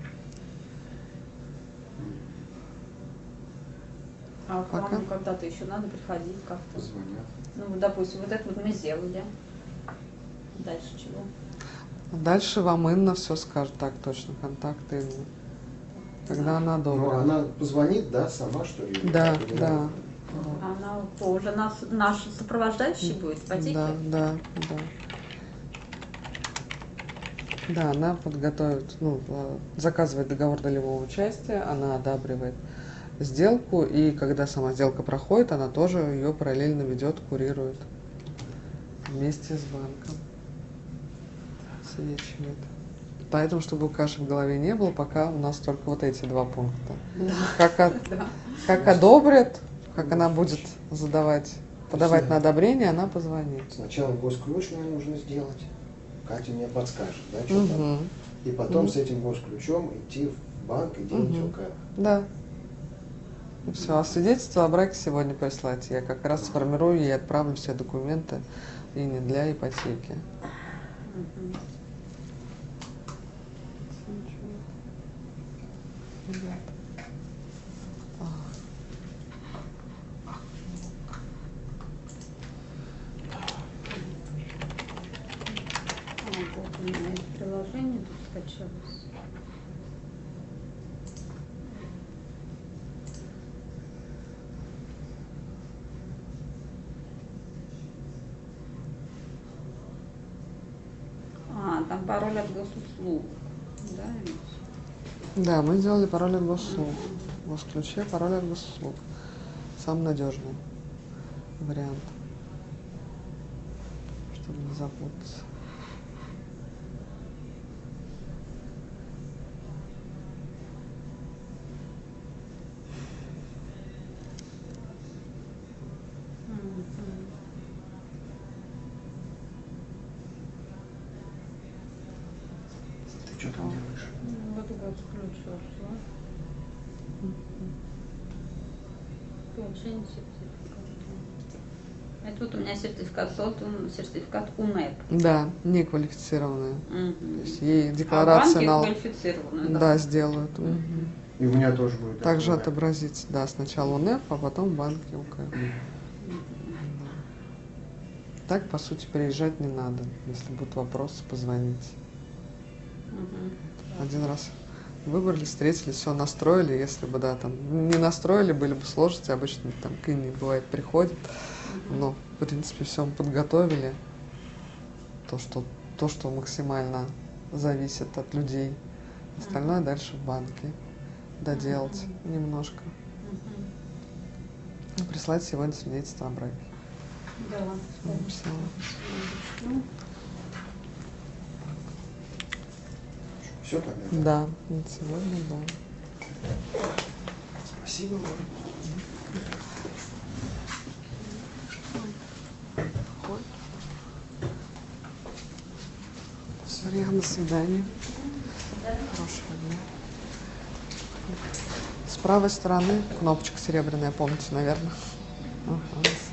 А к Пока. вам когда-то еще надо приходить как-то. Позвонят. Ну, вот, допустим, вот это вот мы сделали. Дальше чего? Дальше вам Инна все скажет. Так, точно, контакты Инны. Когда она Ну, дома. она позвонит, да, сама, что ли? Да, Или да. надо? Она тоже нас, наш сопровождающий будет, ипотеки? Да, да, да. Да, она подготовит, ну, э, заказывает договор долевого участия, она одабривает сделку, и когда сама сделка проходит, она тоже ее параллельно ведет, курирует вместе с банком. Свечивает. Поэтому, чтобы каши в голове не было, пока у нас только вот эти два пункта. Как, от- Да. как одобрят, как она будет задавать, подавать на одобрение, она позвонит. Сначала госключ мне нужно сделать. Катя мне подскажет, да, что там. Мгм. И потом Мгм. с этим госключом идти в банк и делать Мгм. ОК. Да. Все, а свидетельство о браке сегодня прислать. Я как раз сформирую и отправлю все документы и не для ипотеки. Мгм. А, вот у меня это приложение тут скачалось. А, там пароль от госуслуг. Да, Миш? Да, мы сделали пароль от госуслуг. В госключе пароль от госуслуг. Самый надежный вариант, чтобы не запутаться. Ты что там делаешь? Вот госключ вошла. Получение сертификата. Это вот у меня сертификат создан, сертификат УНЭП. Да, неквалифицированные. Мгм. То есть ей А декларация банки на... квалифицированные, Да, да? сделают. Мгм. И у меня тоже будет. Также такое. отобразится, да, сначала УНЭП, а потом банки УК. Так, по сути, приезжать не надо. Если будут вопросы, позвоните. Мгм. Один раз выбрали, встретились, все настроили. Если бы, да, там не настроили, были бы сложности. Обычно там Кыни, бывает, приходит. Но, в принципе, все мы подготовили. То, что, то, что максимально зависит от людей. Остальное дальше в банке доделать немножко. Мгм. И прислать сегодня свидетельство о браке. Да, Написала. ну, Все тогда? Да, вот сегодня, да. Спасибо вам. Все, до свидания. Хорошего дня. С правой стороны кнопочка серебряная, помните, наверное. Ага.